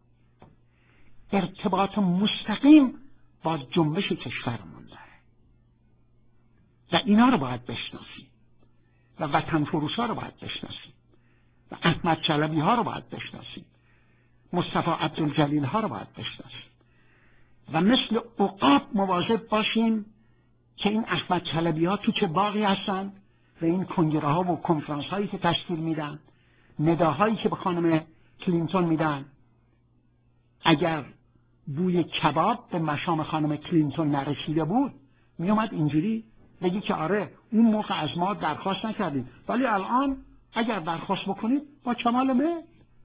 ارتباط مستقیم با جنبش کشورمون داره و اینا رو باید بشناسیم و وطن فروشا رو باید بشناسیم و احمد چلبی ها رو باید بشناسیم، مصطفی عبدالجلیل ها رو باید بشناسیم. و مثل عقاب مواظب باشیم که این احمد طلبی ها تو چه باغی هستن و این کنگره ها و کنفرانس هایی که تشکیل میدن، نداهایی که به خانم کلینتون میدن. اگر بوی کباب به مشام خانم کلینتون نرسیده بود میومد اینجوری بگی که آره اون موقع از ما درخواست نکردیم، ولی الان اگر درخواست بکنید با کمال میل.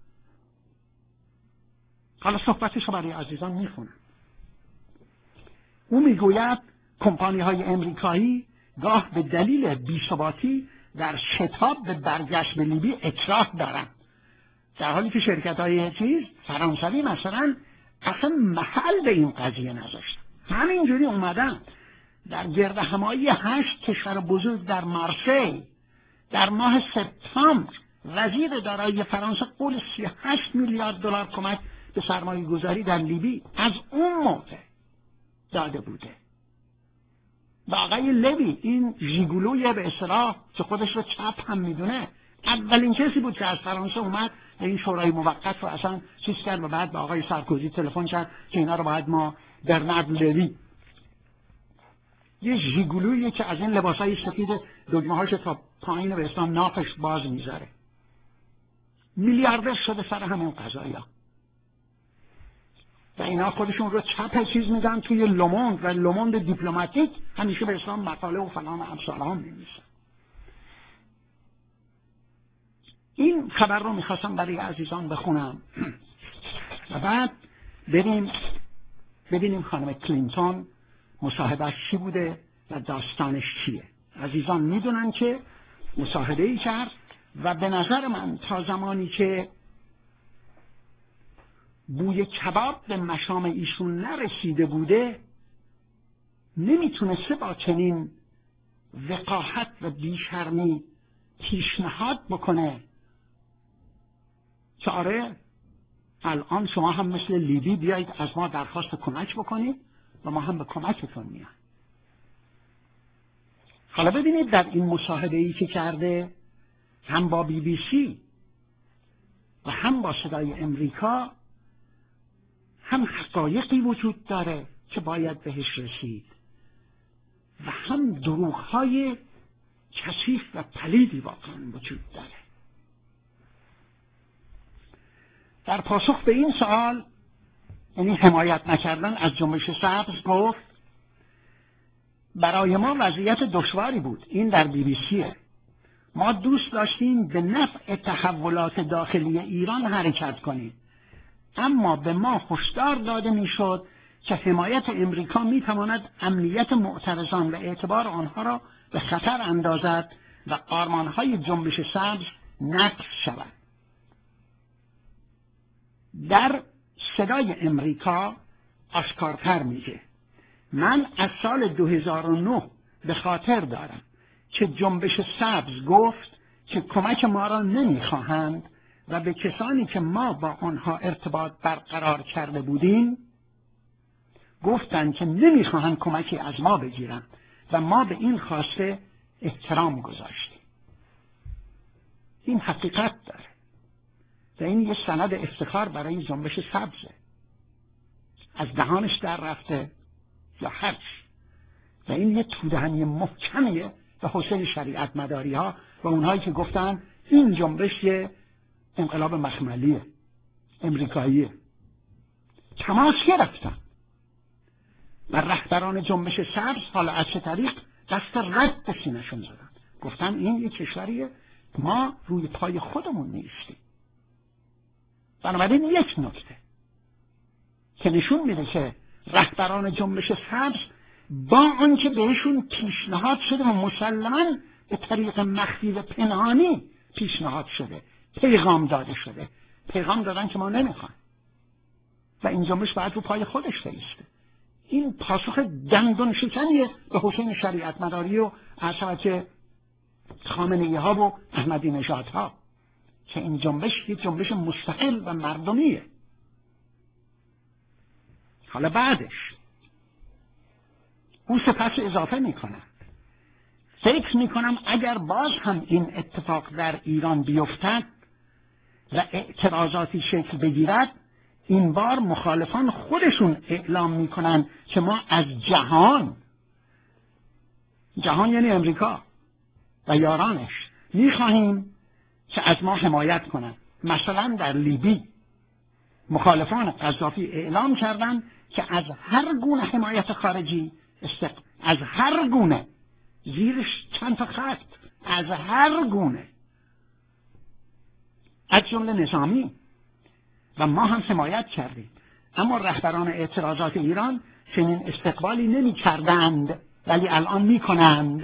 حالا صحبتش رو برای عزیزان میخونم. او میگوید کمپانی های امریکایی گاه به دلیل بی‌ثباتی در شتاب به برگشت به لیبی اکراه دارند، در حالی که شرکت های چیز فرانسوی مثلا اصلا محل به این قضیه نذاشتن. همینجوری اومدن در گرد همایی هشت کشور بزرگ در مارسی در ماه سپتامبر وزیر دارایی فرانسه قول سی و هشت میلیارد دلار کمک به سرمایه گذاری در لیبی از اون موقع داده بوده. و آقای لوی این ژیگولوی به اصطلاح که خودش رو چپ هم میدونه اولین کسی بود که از فرانسه اومد و این شورای موقت رو اصلا چیز کرد و بعد به آقای سارکوزی تلفن کرد که اینا رو باید ما برنارد لوی، یه ژیگولویی که از این لباسای سفید دگمه هاش تا پایین به اسلام ناقش باز میذاره، میلیاردر شده سر همین قضایا و اینا خودشون رو چپ چیز میدن توی لوموند و لوموند دیپلماتیک همیشه به اسلام مقاله و فلان امثال هم می‌نویسن. این خبر رو میخواستم برای عزیزان بخونم و بعد بریم ببینیم خانم کلینتون مصاحبهش چی بوده و داستانش چیه. عزیزان میدونن که مصاحبه ای کرد و به نظر من تا زمانی که بوی کباب به مشام ایشون نرسیده بوده نمیتونسته با چنین وقاحت و بیشرمی پیشنهاد بکنه که آره الان شما هم مثل لیبی بیایید از ما درخواست کمک بکنید و ما هم به کمکتون میایم. حالا ببینید در این مصاحبه‌ای که کرده هم با بی بی سی و هم با صدای امریکا هم حقایقی وجود داره که باید بهش رسید و هم دروغ‌های کثیف و پلیدی واقعا وجود داره. در پاسخ به این سوال، یعنی حمایت نکردن از جنبش سبز، گفت برای ما وضعیت دشواری بود. این در بی بی سیه. ما دوست داشتیم به نفع تحولات داخلی ایران حرکت کنیم، اما به ما هشدار داده میشد که حمایت امریکا میتواند امنیت معترضان و اعتبار آنها را به خطر اندازد و آرمانهای جنبش سبز نقض شود. در صدای امریکا آشکارتر میگه من از سال دو هزار و نه به خاطر دارم که جنبش سبز گفت که کمک ما را نمیخواهند و به کسانی که ما با آنها ارتباط برقرار کرده بودیم گفتند که نمیخواهند کمکی از ما بگیرند و ما به این خواسته احترام گذاشتیم. این حقیقت داره و این یه سند افتخار برای جنبش سبزه، از دهانش در رفته یا هرچی، و این یه تودهنی محکمیه به حوصله شریعت مداری ها و اونهایی که گفتن این جنبش یه انقلاب مخملیه امریکاییه. تماس گرفتن و رهبران جنبش سبز حالا از چه طریق دست رد به سینه‌شون زدن، گفتن این یه کشوریه ما روی پای خودمون نیستیم. بنابراین یک نکته که نشون میده که رهبران جنبش سبز با آنکه بهشون پیشنهاد شده و مسلماً به طریق مخفی و پنهانی پیشنهاد شده، پیغام داده شده، پیغام دادن که ما نمیخوایم و این جنبش باید رو پای خودش بایسته. این پاسخ دندان شکنیه به حسین شریعت مداری و حضرت خامنه‌ای ها و احمدی نژاد ها که این جنبش یک جنبش مستقل و مردمیه. حالا بعدش او سپس اضافه میکنه فکر میکنم اگر باز هم این اتفاق در ایران بیفتد و اعتراضاتی شکل بگیرد این بار مخالفان خودشون اعلام میکنن که ما از جهان، جهان یعنی امریکا و یارانش، میخواهیم که از ما حمایت کنن. مثلا در لیبی مخالفان قذافی اعلام کردند که از هر گونه حمایت خارجی استق... از هر گونه، زیرش چند تا خط، از هر گونه، از جمله نظامی، و ما هم حمایت کردیم. اما رهبران اعتراضات ایران چنین استقبالی نمی کردند، ولی الان می کنند.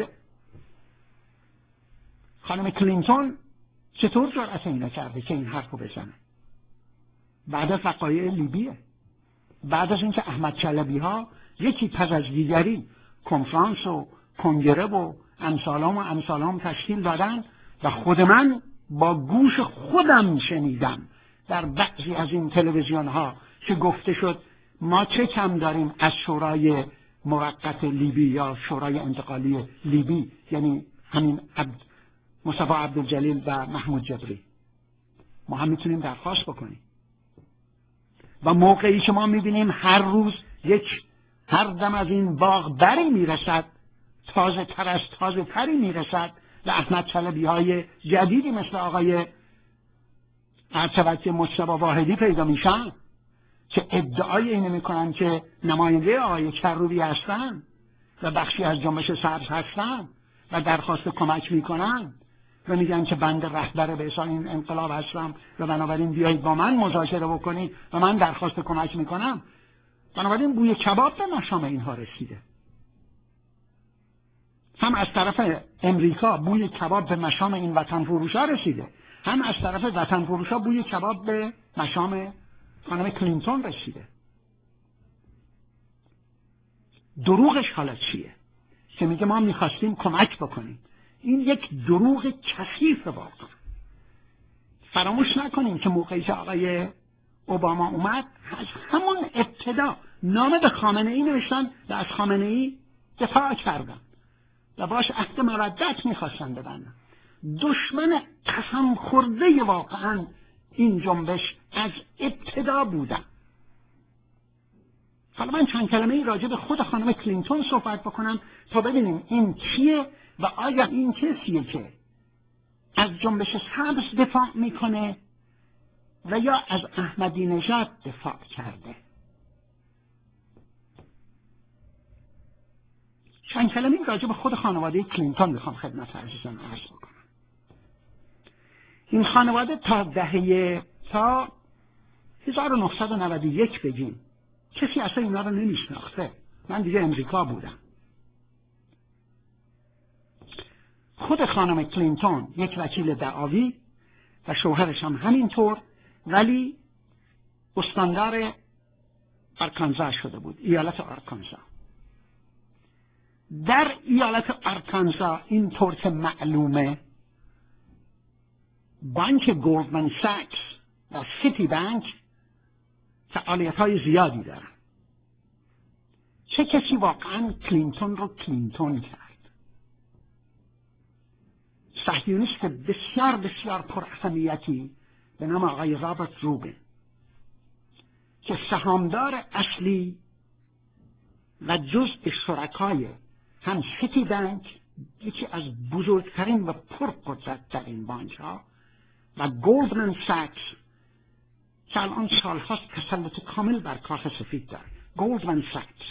خانم کلینتون چطور جرأت اینو کرده که این حرفو بزنه؟ بعد از وقایع لیبیه، بعد از اینکه احمد چلبی ها یکی پس از دیگری کنفرانس و کنگره و امثالام و امثالام تشکیل دادن و خود من با گوش خودم شنیدم در بعضی از این تلویزیون ها که گفته شد ما چه کم داریم از شورای موقت لیبی یا شورای انتقالی لیبی، یعنی همین عبد مصطفی عبدالجلیل و محمود جبری، ما هم میتونیم درخواست بکنیم. و موقعی که ما میبینیم هر روز یک، هر دم از این باغ بری میرسد، تازه تر از تازه تری میرسد و احمد چلبی های جدیدی مثل آقای ارتباط مصطفی واحدی پیدا میشن که ادعای اینو میکنن که نماینده آقای کروبی هستن و بخشی از جنبش سبز هستن و درخواست کمک میکنن و میگن که بنده رهبر به اصلاح این انقلاب هستم و بنابراین بیایید با من مذاکره بکنید و من درخواست کمک میکنم. بنابراین بوی کباب به مشام اینها رسیده. هم از طرف امریکا بوی کباب به مشام این وطن فروشا رسیده، هم از طرف وطن فروشا بوی کباب به مشام خانم کلینتون رسیده. دروغش حالا چیه؟ که میگه ما میخواستیم کمک بکنیم. این یک دروغ کثیف واقعا. فراموش نکنیم که موقعی که آقای اوباما اومد از همون ابتدا نامه به خامنه ای نوشتن و از خامنه ای دفاع کردن و باش عهد مودت میخواستن ببندن. دشمن قسم خورده واقعا این جنبش از ابتدا بودن. حالا من چند کلمه ای راجع به خود خانم کلینتون صحبت بکنم تا ببینیم این چیه و آیا این کسیه که از جنبش سبز دفاع میکنه و یا از احمدی نژاد دفاع کرده. چند کلمه راجع به خود خانواده کلینتون میخوام خدمت عزیزان عرض بکنم. این خانواده تا دهه تا هزار و نهصد و نود و یک بگیم کسی اصلا اینا رو نمیشناخته. من دیگه امریکا بودم. خود خانم کلینتون یک وکیل دعاوی و شوهرش هم همینطور، ولی استاندار آرکانزا شده بود، ایالت آرکانزا. در ایالت آرکانزا اینطور که معلومه بانک گلدمن ساکس و سیتی بانک فعالیت های زیادی دارن. چه کسی واقعا کلینتون رو کلینتون کرد؟ صهیونیست بسیار بسیار پر اهمیتی به نام آقای رابرت روبین که سهامدار اصلی و جزء شرکای هم سیتی بانک، یکی از بزرگترین و پرقدرت در این بانک ها، و گلدمن ساکس که الان سالهاست تسلط کامل بر کاخ سفید داره. گلدمن ساکس،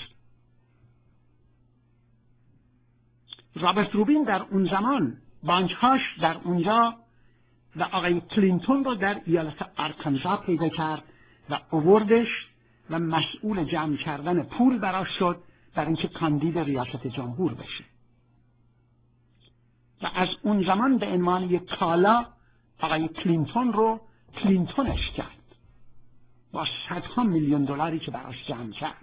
رابرت روبین در اون زمان بانکهاش در اونجا و آقای کلینتون رو در ایالت آرکانزا پیدا کرد و اووردش و مسئول جمع کردن پول براش شد برای اینکه کاندید ریاست جمهور بشه. و از اون زمان به عنوان یک کالا آقای کلینتون رو کلینتونش کرد با صدها میلیون دلاری که براش جمع کرد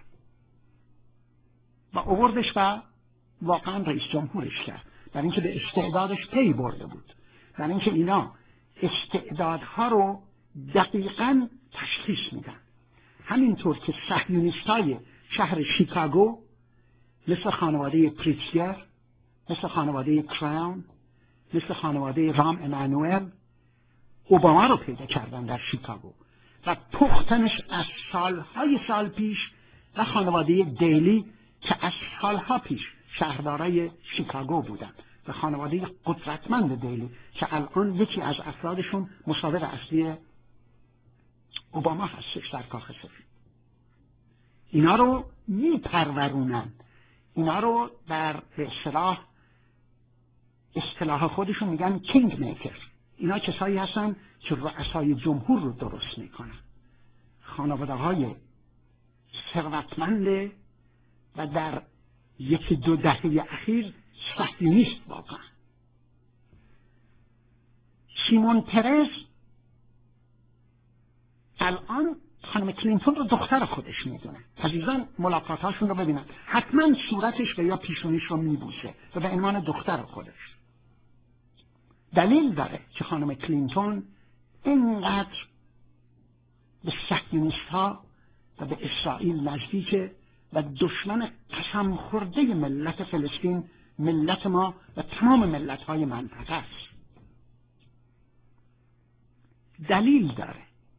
و اووردش و واقعا رئیس جمهورش کرد، برای اینکه به استعدادش پی برده بود، برای اینکه اینا استعدادها رو دقیقاً تشخیص میدن. همینطور که صهیونیستای شهر شیکاگو مثل خانواده پریتزگر، مثل خانواده کراون، مثل خانواده رام امانوئل اوباما رو پیدا کردن در شیکاگو و پختنش از سالهای سال پیش و خانواده دیلی که از سالها پیش شهردارای شیکاگو بودن و خانواده قدرتمند دیلی که الان یکی از افرادشون مشاور اصلی اوباما هستش در کاخ سفید. اینا رو میپرورونن، اینا رو در به اصطلاح اصطلاح خودشون میگن کینگ میکر. اینا کسایی هستن که رؤسای جمهور رو درست میکنن، خانواده های ثروتمند و در یکی دو دهه اخیر صهیونیست واقعا. شیمون پرز الان خانم کلینتون رو دختر خودش میدونه. عزیزان ملاقاتاشون رو ببینن، حتما صورتش و یا پیشونیش رو میبوسه و به عنوان دختر خودش. دلیل داره که خانم کلینتون اینقدر به صهیونیست ها و به اسرائیل نزدیکه و دشمن قسم خورده ملت فلسطین، ملت ما و تمام ملت های منطقه است. دلیل داره.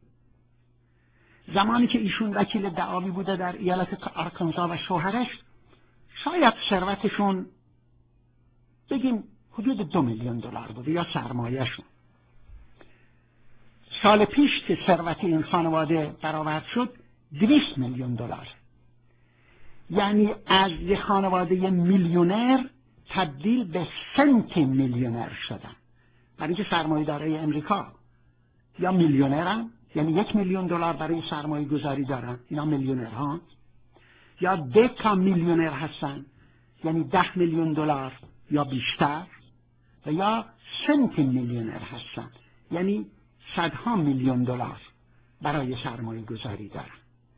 زمانی که ایشون وکیل دعاوی بوده در ایالت آرکانزا و شوهرش، شاید ثروتشون بگیم حدود دو میلیون دلار بوده یا سرمایهشون. سال پیش که ثروت این خانواده برآورد شد دویست میلیون دلار. یعنی از یک خانواده میلیونر تبدیل به سنتی میلیونر شدن. برای که سرمایه دارای امریکا یا میلیونرن، یعنی یک میلیون دلار برای سرمایه گذاری دارن، اینا میلیونر ها، یا دکا میلیونر هستن، یعنی ده میلیون دلار یا بیشتر، و یا سنتی میلیونر هستن، یعنی صدها میلیون دلار برای سرمایه گذاری دارن.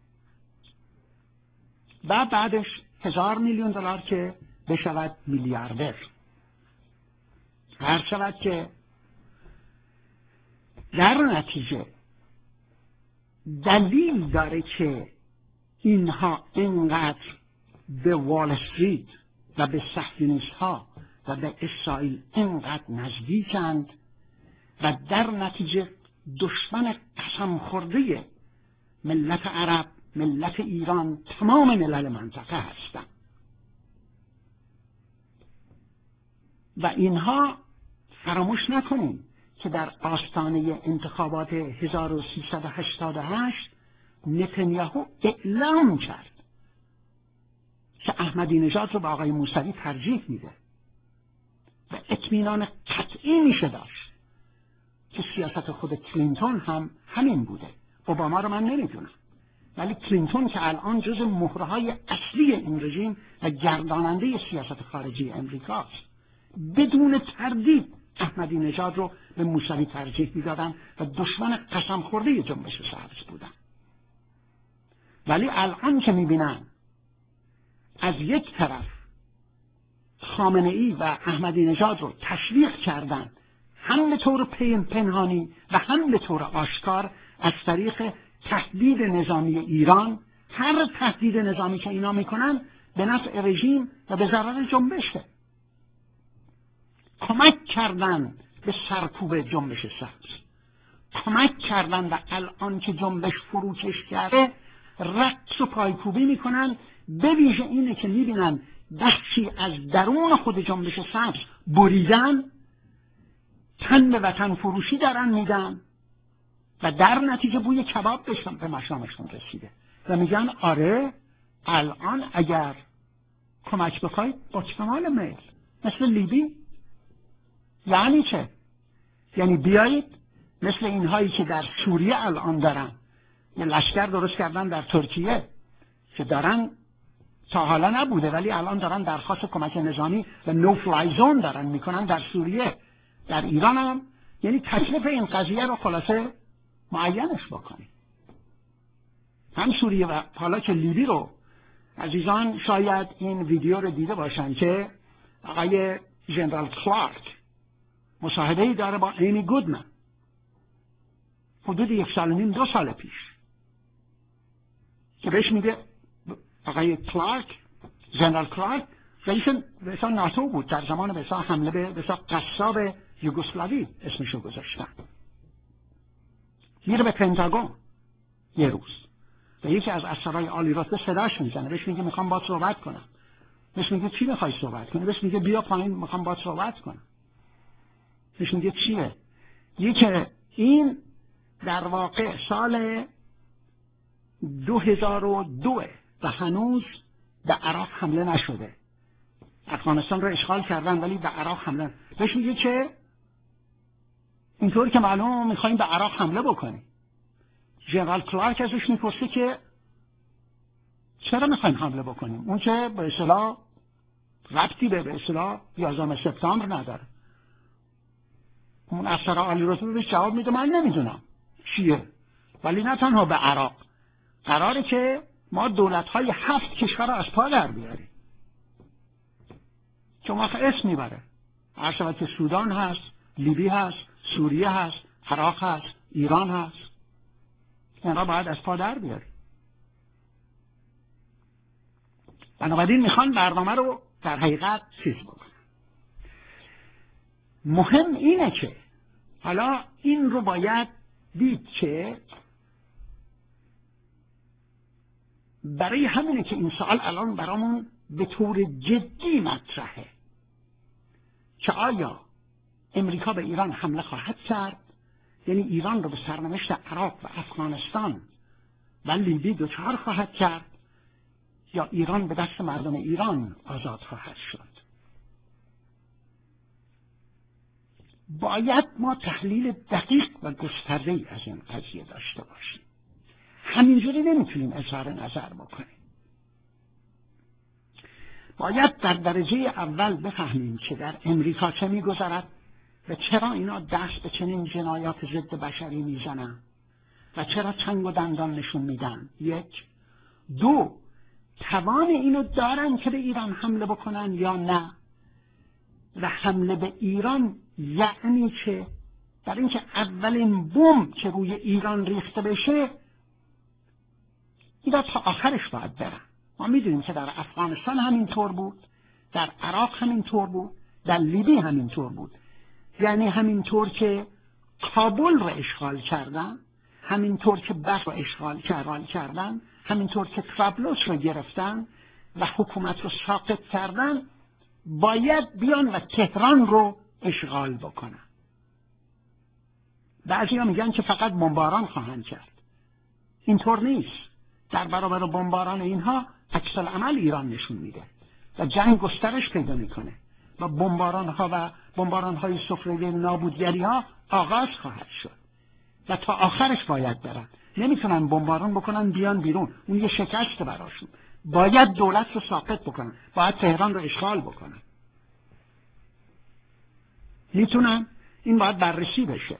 و بعدش هزار میلیون دلار که بشود میلیاردر. هر شود که در نتیجه دلیل داره که اینها اینقدر به وال استریت و به صهیونیست ها و به اسرائیل اینقدر نزدیکند و در نتیجه دشمن قسم خورده ملت عرب، ملت ایران، تمام ملل منطقه هستند. و اینها فراموش نکنیم که در آستانه انتخابات هزار و سیصد و هشتاد و هشت نتانیاهو اعلام کرد که احمدی نژاد رو به آقای موسوی ترجیح میده و اطمینان قطعی میشه داشت که سیاست خود کلینتون هم همین بوده. اوباما رو من نمیدونم، ولی کلینتون که الان جز مهره‌های اصلی این رژیم و گرداننده سیاست خارجی امریکاست، بدون تردید احمدی نژاد رو به موسوی ترجیح میدادن و دشمن قسم خورده جنبش سبز بودن. ولی الان که میبینن از یک طرف خامنه ای و احمدی نژاد رو تشویق کردن، هم به طور پنهانی و هم به طور آشکار از طریق تهدید نظامی ایران، هر تهدید نظامی که اینا میکنن به نفع رژیم و به ضرر جنبشه، کمک کردن به سرکوب جنبش سبز، کمک کردن و الان که جنبش فروکش کرده رقص و پایکوبی میکنن. به ویژه اینه که میبینن بخشی از درون خود جنبش سبز بریدن، تن به وطن فروشی دارن میدن و در نتیجه بوی کباب بشن به مشامشون رسیده و میگن آره الان اگر کمک بخواید با کمال میل، مثل لیبی. یعنی چه؟ یعنی بیایید مثل اینهایی که در سوریه الان دارن، یه لشکر درست کردن در ترکیه که دارن، تا حالا نبوده ولی الان دارن درخواست کمک نظامی و نو فلای زون دارن میکنن در سوریه، در ایران هم. یعنی تکلیف این قضیه رو خلاصه معینش بکنیم. هم سوریه و حالا که لیبی رو، عزیزان شاید این ویدیو رو دیده باشن که آقای ژنرال کلارک مصاحبه‌ای داره با ایمی گودمن حدود یک سال و نیم دو سال پیش که بهش میگه آقای کلارک، ژنرال کلارک رئیس بسا ناتو بود در زمان بسا حمله به بسا قصاب یوگسلاوی اسمشو گذاشتن. میره به پنتاگون یه روز و یکی از اسرای عالی رتبه صداش میزنه، بهش میگه میخوام باهات صحبت کنم. بهش میگه چی میخوای صحبت کنی؟ بهش میگه بیا پایین میخوام باهات صحبت کنم. بهش میگه چیه؟ یکی این در واقع سال دو هزار و دو و هنوز به عراق حمله نشده. افغانستان رو اشغال کردن ولی به عراق حمله. بهش میگه که اینطور که معلومه میخوایم به عراق حمله بکنیم. ژنرال کلارک ازش میپرسه که چرا میخوایم حمله بکنیم؟ اون که به اصطلاح ربطی به به اصطلاح یازدهم سپتامبر نداره. اون افسر عالی رتبه بهش جواب میده من نمیدونم چیه، ولی نه تنها به عراق قراره که ما دولت‌های هفت کشور رو از پا در بیاریم. چون وقت اسم میبره. هر شود که سودان هست، لیبی هست، سوریه هست، عراق هست، ایران هست. اینا باید از پا در بیاریم. بنابراین میخوان برنامه رو در حقیقت چیز بکنن. مهم اینه که حالا این رو باید دید که برای همینه که این سوال الان برامون به طور جدی مطرحه که آیا امریکا به ایران حمله خواهد کرد، یعنی ایران رو به سرنوشت عراق و افغانستان و لیبی دچار خواهد کرد، یا ایران به دست مردم ایران آزاد خواهد شد. باید ما تحلیل دقیق و گسترده‌ای از این قضیه داشته باشیم. همینجوری نمیتونیم اظهار نظر بکنیم. باید در درجه اول بفهمیم که در امریکا چه میگذرد و چرا اینا دست به چنین جنایات ضد بشری میزنن و چرا چنگ و دندان نشون میدن. یک. دو، توان اینو دارن که به ایران حمله بکنن یا نه، و حمله به ایران یعنی چه؟ در اینکه اولین بمب که روی ایران ریخته بشه اینا تا آخرش باید برن. ما میدونیم که در افغانستان همینطور بود، در عراق همینطور بود، در لیبی همینطور بود. یعنی همینطور که کابل رو اشغال کردن، همینطور که بخ رو اشغال کردن، همینطور که طرابلس رو گرفتن و حکومت رو ساقط کردن، باید بیان و تهران رو اشغال بکنن. بعضی ها میگن که فقط بمباران خواهند کرد. اینطور نیست. در برابر بمباران اینها عکس العمل ایران نشون میده و جنگ گسترش پیدا میکنه و بمباران ها و بمباران های سفره نابودگری ها آغاز خواهد شد و تا آخرش باید برن. نمیتونن بمباران بکنن بیان بیرون، اون یه شکست براشون. باید دولت رو ساقط بکنن، باید تهران رو اشغال بکنن. میتونن؟ این باید بررسی بشه.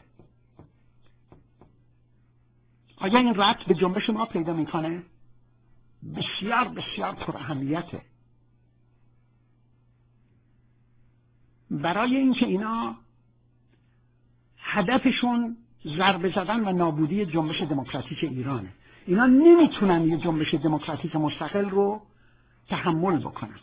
آیا این ربط به جنبش ما پیدا میکنه؟ بسیار بسیار پر اهمیته. برای اینکه اینا هدفشون ضربه زدن و نابودی جنبش دموکراتیک ایرانه. اینا نمیتونن یه جنبش دموکراتیک مستقل رو تحمل بکنن.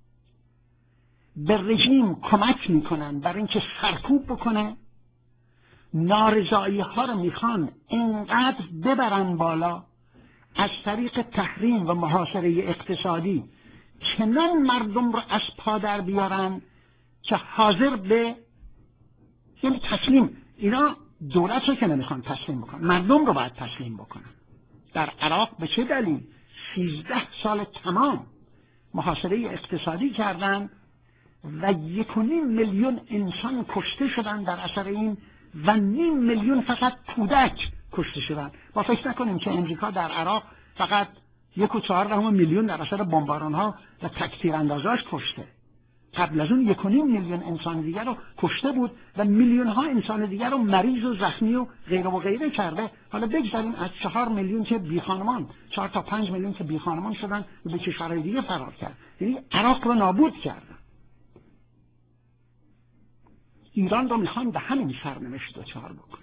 به رژیم کمک میکنن برای اینکه سرکوب بکنه. نارضایی ها رو میخوان اینقدر ببرن بالا از طریق تحریم و محاصره اقتصادی، چنان مردم رو از پا در بیارن که حاضر به یعنی تسلیم. اینا دولت رو که نمیخوان تسلیم بکنن، مردم رو باید تسلیم بکنن. در عراق به چه دلیل سیزده سال تمام محاصره اقتصادی کردن و یک و نیم میلیون انسان کشته شدن در اثر این و نیم میلیون فقط کودک کشته شدن. با فکر نکنیم که امریکا در عراق فقط یک و چهار دهم میلیون در اثر بمباران ها و تکتیر اندازاش کشته. قبل از اون یک و نیم میلیون انسان دیگر رو کشته بود و میلیون ها انسان دیگر رو مریض و زخمی و غیره و غیره کرده. حالا بگذاریم از چهار میلیون که بی خانمان، چهار تا پنج میلیون که بی خانمان شدن و به کشورهای دیگه فرار کرد. یعنی عراق رو نابود کردن. ایران رو میخوان به همین سرنوشت دچار بکنن.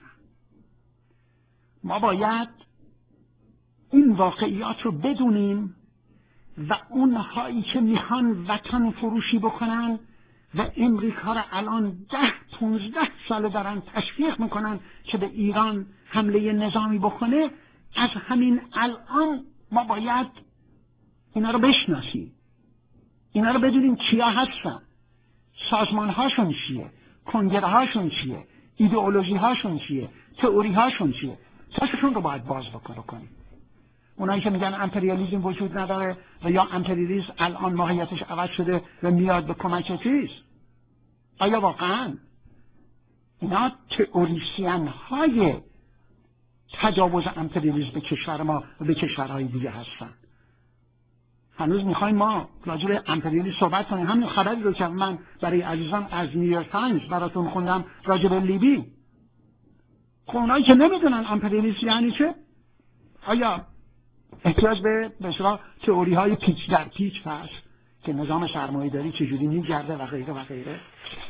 ما باید این واقعیات رو بدونیم و اونهایی که میخوان وطن فروشی بکنن و امریکا رو الان ده پونزده سال دارن تشویق میکنن که به ایران حمله نظامی بکنه، از همین الان ما باید اینا رو بشناسیم، اینا رو بدونیم کیا هستن، سازمان هاشون چیه، کنگره هاشون چیه، ایدئولوژی هاشون چیه، تئوری هاشون چیه. تاشون رو باید باز بکنیم. اونایی که میگن امپریالیسم وجود نداره و یا امپریالیسم الان ماهیتش عوض شده و میاد به کمک چیز، آیا واقعا اینا تئوریسین های تجاوز امپریالیسم به کشور ما و به کشورهای دیگه هستن؟ هنوز میخوایم ما راجع به امپریالیسم صحبت کنیم. همین خبری رو که من برای عزیزان از نیویورک تایمز براتون خوندم راجع به لیبی، خب اونایی که نمیدونن امپریالیسم یعنی چه، آیا احتیاج به مثلا تئوری های پیچ در پیچ هست که نظام سرمایه داری چجوری میگرده و غیره و غیره؟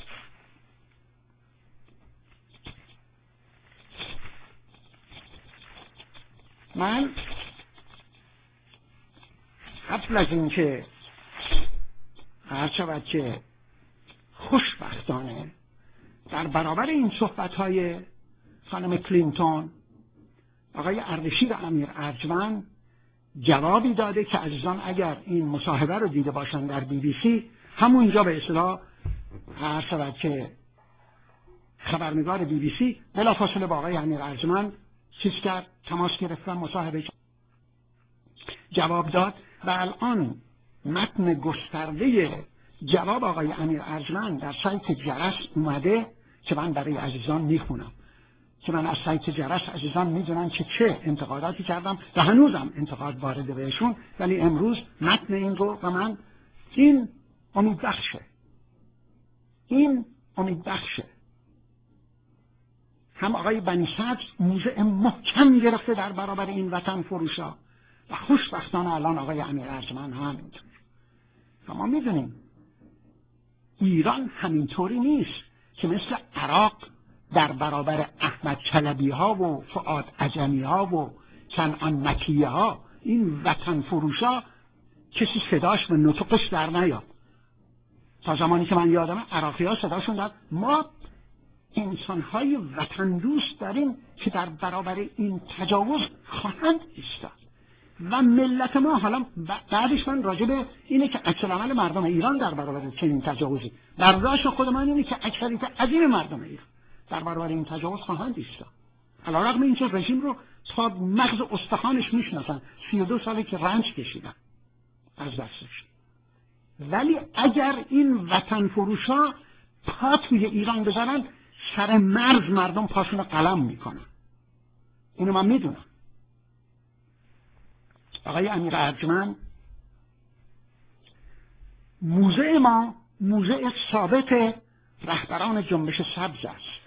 من قبل از اینکه هر شود که خوشبختانه در برابر این صحبت های خانم کلینتون آقای اردشیر امیر ارجمند جوابی داده که عزیزان اگر این مصاحبه رو دیده باشن در بی بی سی، همونجا به اصطلاح هر شود که خبرنگار بی بی سی بلافاصله با آقای امیر ارجمند چیز کرد، تماس گرفتن، مصاحبه جواب داد و الان متن گسترده جواب آقای امیر ارجمند در سایت جرس اومده که من برای عزیزان میخونم، که من از سایت جرس عزیزان میدونن که چه انتقاداتی کردم و هنوزم انتقاد وارده بهشون، ولی امروز متن این رو و من این امید بخشه، این امید بخشه. هم آقای بنی صدر موضع محکم گرفته در برابر این وطن فروشا و خوشبختانه الان آقای امیر ارجمند هم همینطور. ما میدونیم ایران همینطوری نیست که مثل عراق در برابر احمد چلبی ها و فؤاد عجمی ها و کنعان مکیه ها، این وطن فروشا، کسی صداش و نطقش در نیاد. تا زمانی که من یادمه عراقی ها صداشون در. ما انسان های وطن دوست داریم که در برابر این تجاوز خواهند ایستاد و ملت ما. حالا بعدش من راجع به اینه که عکس العمل مردم ایران در برابر چنین تجاوزی، برداشت خود من اینه که اکثریت عظیم مردم ایران در برابر این تجاوز خواهند ایستاد. علیرغم اینکه رژیم رو تا مغز استخوانش میشناسن، سی و دو ساله که رنج کشیدن از دستش، ولی اگر این وطن فروشا پا توی ایران بذارن، سر مرز مردم پاشون قلم میکنن. اینو من میدونم. آقای امیر ارجمند، موضع ما موضع ثابت رهبران جنبش سبز است.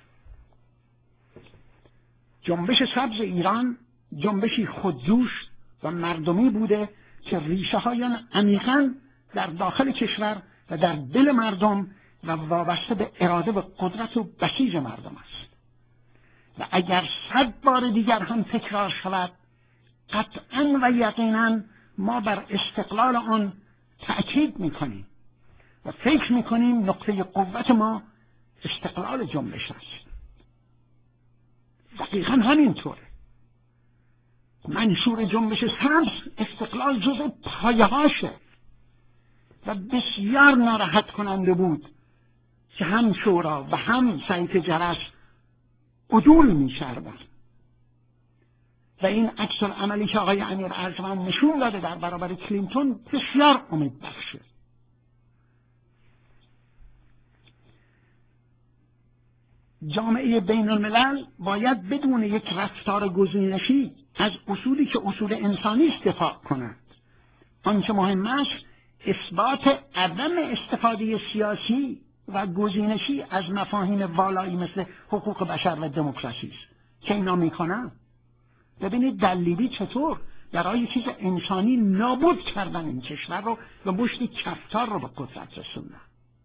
جنبش سبز ایران جنبشی خودجوش و مردمی بوده که ریشه های عمیقاً در داخل کشور و در دل مردم و وابسته به اراده و قدرت و بسیج مردم است و اگر صد بار دیگر هم تکرار شود، قطعاً و یقیناً ما بر استقلال آن تأکید میکنیم و فکر میکنیم نقطه قوت ما استقلال جنبش است. دقیقاً همینطوره. منشور جنبش سبز استقلال جزء پایه هاشه و بسیار ناراحت کننده بود که هم شورا و هم سایت جرس عدول می‌کردن و این عکس العملی که آقای امیر ارجمند نشون داده در برابر کلینتون بسیار امید بخشه. جامعه بین الملل باید بدون یک رفتار گزینشی از اصولی که اصول انسانی است دفاع کند. آنچه مهم است اثبات عدم استفاده سیاسی و گزینشی از مفاهیم والایی مثل حقوق بشر و دموکراسی است که اینا میکنن. ببینید در لیبی چطور برای چیز انسانی نابود کردن این کشور رو و مشتی کفتار رو به قدرت رسوندن.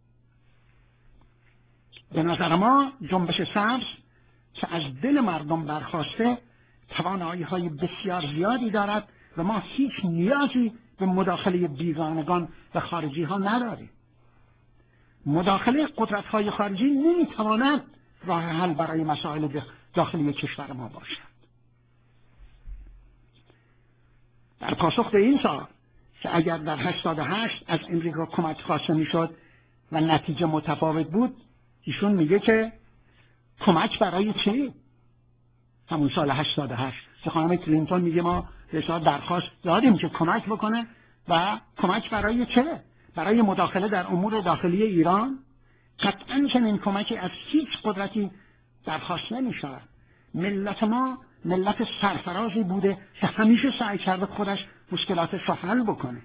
به نظر ما جنبش سبز که از دل مردم برخاسته توانایی های بسیار زیادی دارد و ما هیچ نیازی به مداخله بیگانگان و خارجی ها نداریم. مداخله قدرت های خارجی نمیتواند راه حل برای مسائل داخلی کشور ما باشد. در پاسخ به این سوال که اگر در هشتاد و هشت از امریکا کمک خواسته میشد و نتیجه متفاوت بود، ایشون میگه که کمک برای چی؟ همون سال هشتاد و هشت که خانم کلینتون میگه ما رسالت درخواست دادیم که کمک بکنه و کمک برای چه؟ برای مداخله در امور داخلی ایران؟ قطعاً چنین کمکی از هیچ قدرتی درخواست نمی‌شود. ملت ما ملت سرفرازی بوده که همیشه سعی کرده خودش مشکلاتش را حل بکنه.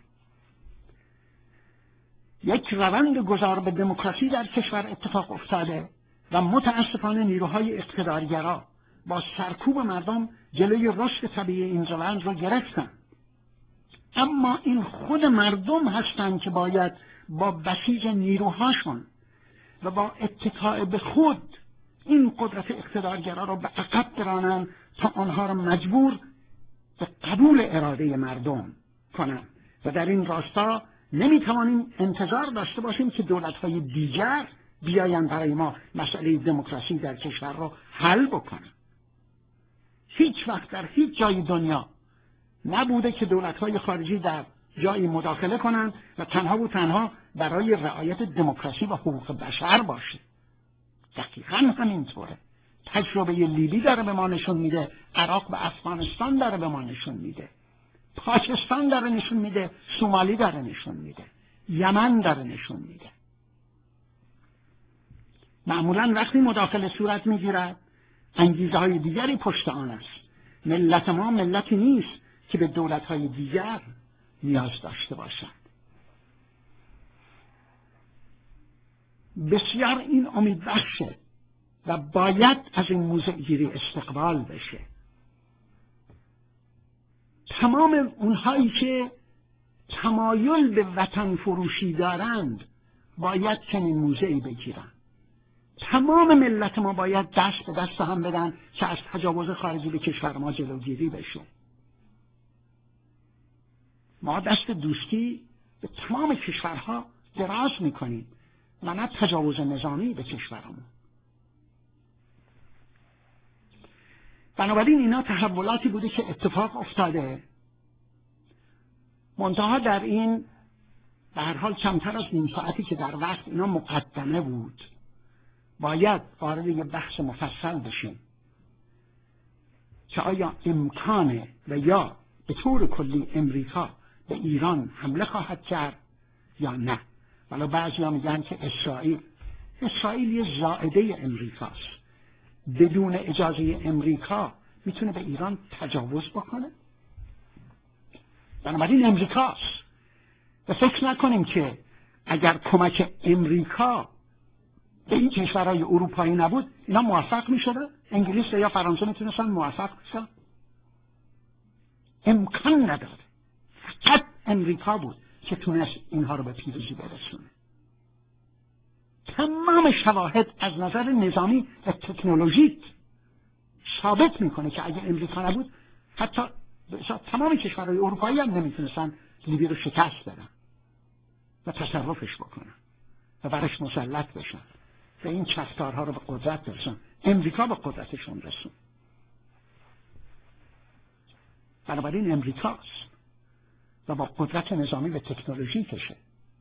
یک روند گذار به دموکراسی در کشور اتفاق افتاده و متاسفانه نیروهای اقتدارگرا با سرکوب مردم جلوی رشد طبیعی این روند را گرفتن. اما این خود مردم هستند که باید با بسیج نیروهاشون و با اتکاء به خود این قدرت اقتدارگرا را به عقب برانند تا آنها را مجبور به قبول اراده مردم کنند و در این راستا نمیتوانیم انتظار داشته باشیم که دولت‌های دیگر بیایند برای ما مسئله دموکراسی در کشور را حل بکنند. هیچ وقت در هیچ جای دنیا نبوده که دولت‌های خارجی در جایی مداخله کنند و تنها و تنها برای رعایت دموکراسی و حقوق بشر باشه. دقیقاً همینطوره. تجربه لیبی داره به ما نشون میده، عراق و افغانستان داره به ما نشون میده، پاکستان داره نشون میده، سومالی داره نشون میده، یمن داره نشون میده. معمولاً وقتی مداخله صورت میگیرد انگیزه های دیگری پشت آن است. ملت ما ملتی نیست که به دولت های دیگر نیاز داشته باشد. بسیار این امید بخشه و باید از این موضع گیری استقبال بشه. تمام اونهایی که تمایل به وطن فروشی دارند باید چنین موضعی بگیرند. تمام ملت ما باید دست به دست هم بدن که از تجاوز خارجی به کشور ما جلوگیری بشه. ما دست دوستی به تمام کشورها دراز میکنیم و نه تجاوز نظامی به کشورمون. بنابراین اینا تحولاتی بوده که اتفاق افتاده. منتها در این به هر حال کمتر از نیم ساعتی که در وقت اینا مقدمه بود، باید وارد یه بحث مفصل بشیم که آیا امکانه و یا به طور کلی امریکا به ایران حمله خواهد کرد یا نه. ولی بعضی ها میگن که اسرائیل اسرائیل یه زائده امریکاست، بدون اجازه امریکا میتونه به ایران تجاوز بکنه. بنابراین امریکاست و فکر نکنیم که اگر کمک امریکا به این کشورهای اروپایی نبود اینا موفق میشده. انگلیس یا فرانسه میتونستن موفق بشن؟ امکان نداره. فقط امریکا بود که تونست اینها رو به پیروزی برسونه. تمام شواهد از نظر نظامی و تکنولوژیک ثابت میکنه که اگه امریکا نبود حتی تمام کشورهای اروپایی هم نمیتونستن لیبی رو شکست بدن و تصرفش بکنن و برش مسلط بشن و این چفتارها رو به قدرت برسن. امریکا به قدرتشون رسون. بنابراین امریکاست و با قدرت نظامی و تکنولوژی کشه.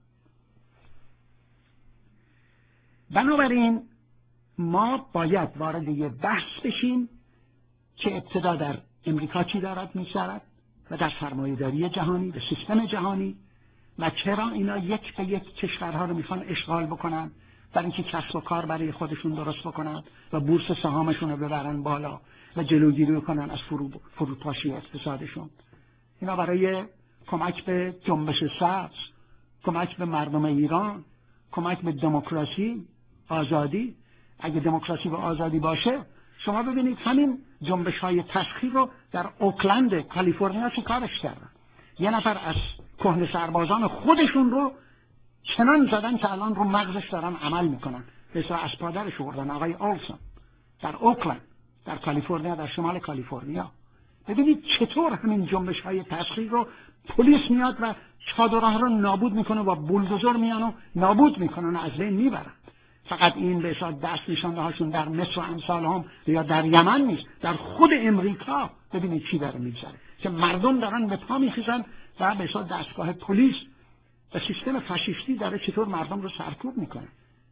بنابراین ما باید وارد یه بحث بشیم که ابتدا در امریکا چی دارد می‌شود و در سرمایه‌داری جهانی و سیستم جهانی و چرا اینا یک به یک کشورها رو میخوان اشغال بکنن برای اینکه کسب و کار برای خودشون درست بکنن و بورس سهامشون رو ببرن بالا و جلوگیری بکنن از فرو فروپاشی اقتصادشون. اینا برای کمک به جنبش سبز، کمک به مردم ایران، کمک به دموکراسی، آزادی. اگه دموکراسی و آزادی باشه شما ببینید همین جنبش های تسخیر رو در اوکلند کالیفرنیا چی کارش کردن. یه نفر از کهنه سربازان خودشون رو چنان زدن که الان رو مغزش دارن عمل میکنن. مثلا از پادرش آوردن، آقای آلسون، در اوکلند در کالیفرنیا، در شمال کالیفرنیا. ببینید چطور همین جنبش های تسخیر رو پلیس میاد و چادرها رو نابود میکنه و بولدوزر میان و نابود میکنن و از بین میبرن. فقط این به حساب دست نشانده هاشون در مصر و امثال هم یا در یمن نیست، در خود امریکا ببینید چی داره میگذره. که مردم دارن به پا میخیزن و به حساب دستگاه پلیس و سیستم فاشیستی داره چطور مردم رو سرکوب میکنه.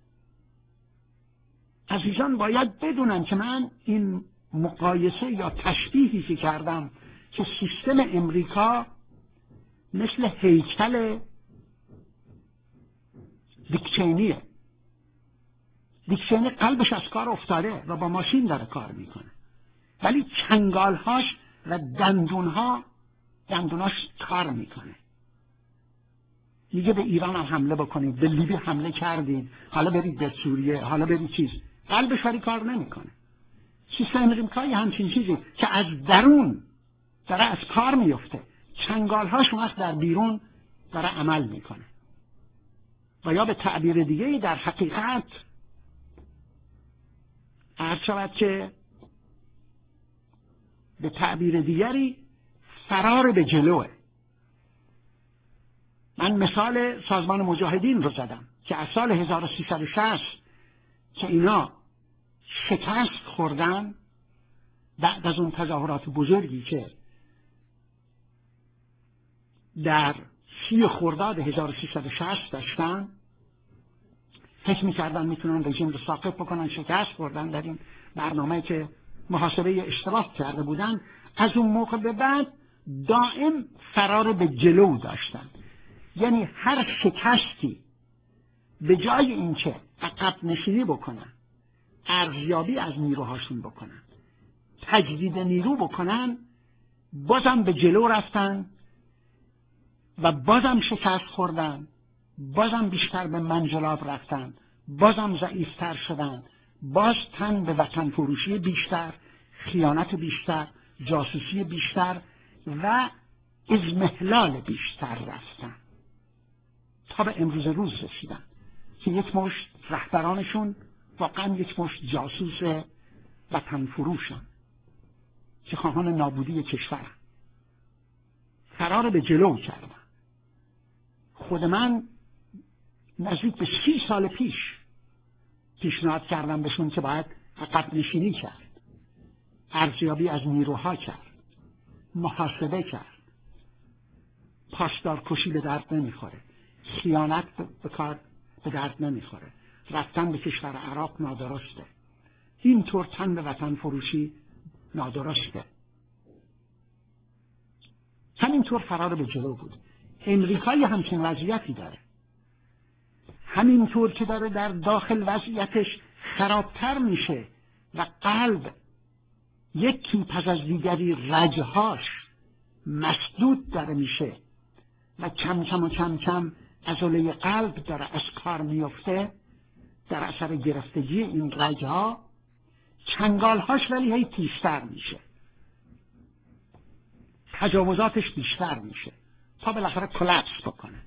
عزیزان باید بدونن که من این مقایسه یا تشبیهی که کردم که سیستم امریکا مثل هیکل دیکچینیه. دیکچینی قلبش از کار افتاده و با ماشین داره کار میکنه، ولی چنگالهاش و دندونها دندوناش کار میکنه. میگه به ایران هم حمله بکنید، به لیبی حمله کردید، حالا برید به سوریه، حالا برید چیز. قلبش ولی کار نمیکنه. سیستم امریکایی همچین چیزی که از درون داره از کار میفته، چنگالهاش وقت در بیرون داره عمل میکنه. و یا به تعبیر دیگه در حقیقت عرض شود که به تعبیر دیگری فرار به جلوه. من مثال سازمان مجاهدین رو زدم که از سال هزار و سیصد و شصت که اینا شکست خوردن بعد از اون تظاهرات بزرگی که در سی خرداد هزار و سیصد و شصت داشتن، فکر می‌کردن میتونن رژیم رو ساقط بکنن، شکست خوردن در این برنامه که محاسبه اشتباه کرده بودن. از اون موقع به بعد دائم فرار به جلو داشتن، یعنی هر شکستی به جای اینکه عقب نشینی بکنن، ارزیابی از نیروهاشون بکنن، تجدید نیرو بکنن، بازم به جلو رفتن و بازم شکست خوردن، بازم بیشتر به منجلاب رفتن، بازم ضعیفتر شدن، باز تن به وطن فروشی بیشتر، خیانت بیشتر، جاسوسی بیشتر و اضمحلال بیشتر رفتن تا به امروز روز رسیدن که یک مشت رهبرانشون واقعا یک مشت جاسوس وطن فروشن که خواهان نابودی کشورن. فرار به جلو کردن. خود من نزدیک به سی سال پیش پیشنهاد کردم بهشون که باید عقب نشینی کرد، ارزیابی از نیروها کرد، محاسبه کرد. پاسدار کشی به درد نمیخوره، خیانت به کار به درد نمیخوره، رفتن به کشور عراق نادرسته، اینطور تن به وطن فروشی نادرسته. همینطور فرار به جلو بود. امریکایی همچین وضعیتی داره، همینطور که داره در داخل وضعیتش خرابتر میشه و قلب یکی پس از دیگری رگهاش مسدود داره میشه و کم کم و کم کم عضله قلب داره از کار میفته در اثر گرفتگی این رگها، چنگالهاش ولی هی تیزتر میشه، تجاوزاتش بیشتر میشه تا بالاخره کلپس بکنه.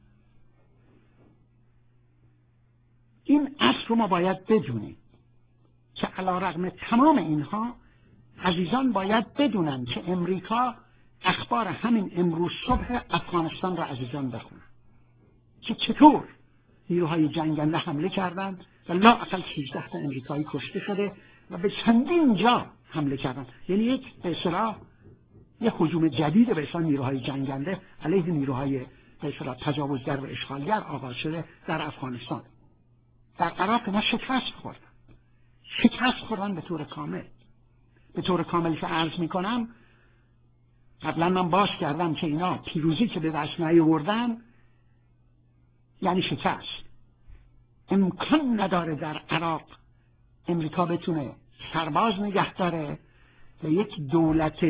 این اصل رو ما باید بدونیم که علیرغم تمام اینها عزیزان باید بدونن که امریکا اخبار همین امروز صبح افغانستان را عزیزان بخونن که چطور نیروهای جنگنده حمله کردند و لااقل سیزده تا امریکایی کشته شده و به چندین جا حمله کردند. یعنی یک به اصطلاح یک هجوم جدید به اصطلاح نیروهای جنگنده علیه نیروهای به اصطلاح تجاوزگر و اشغالگر آغاز شده در افغانستان. در عراق ما شکست خوردن، شکست خوردن به طور کامل. به طور کامل که عرض میکنم، قبلا من باز کردم که اینا پیروزی که به دست نیاوردن یعنی شکست. امکان نداره در عراق امریکا بتونه سرباز نگه داره و یک دولت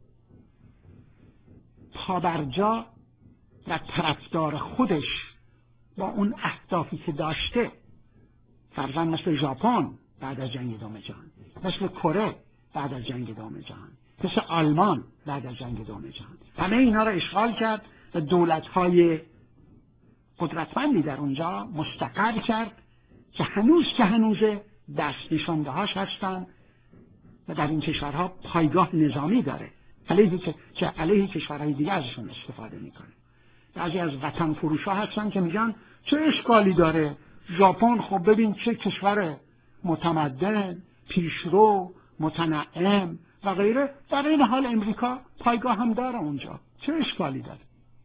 پابرجا و طرفدار خودش با اون اهدافی که داشته، فرضاً مثل ژاپن بعد از جنگ دوم جهانی، مثل کره بعد از جنگ دوم جهانی، مثل آلمان بعد از جنگ دوم جهانی، همه اینا رو اشغال کرد و دولت‌های قدرتمندی در اونجا مستقر کرد که هنوز که هنوز دست نشانده‌هاش هستن و در این کشورها پایگاه نظامی داره علیه که که علیه کشورهای دیگه ازشون استفاده میکنه. بعضی از وطن فروشا هستن که میگن چه اشکالی داره، ژاپن خب ببین چه کشور متمدن، پیشرو، متنعم و غیره. در این حال امریکا پایگاه هم داره اونجا، چه اشکالی داره؟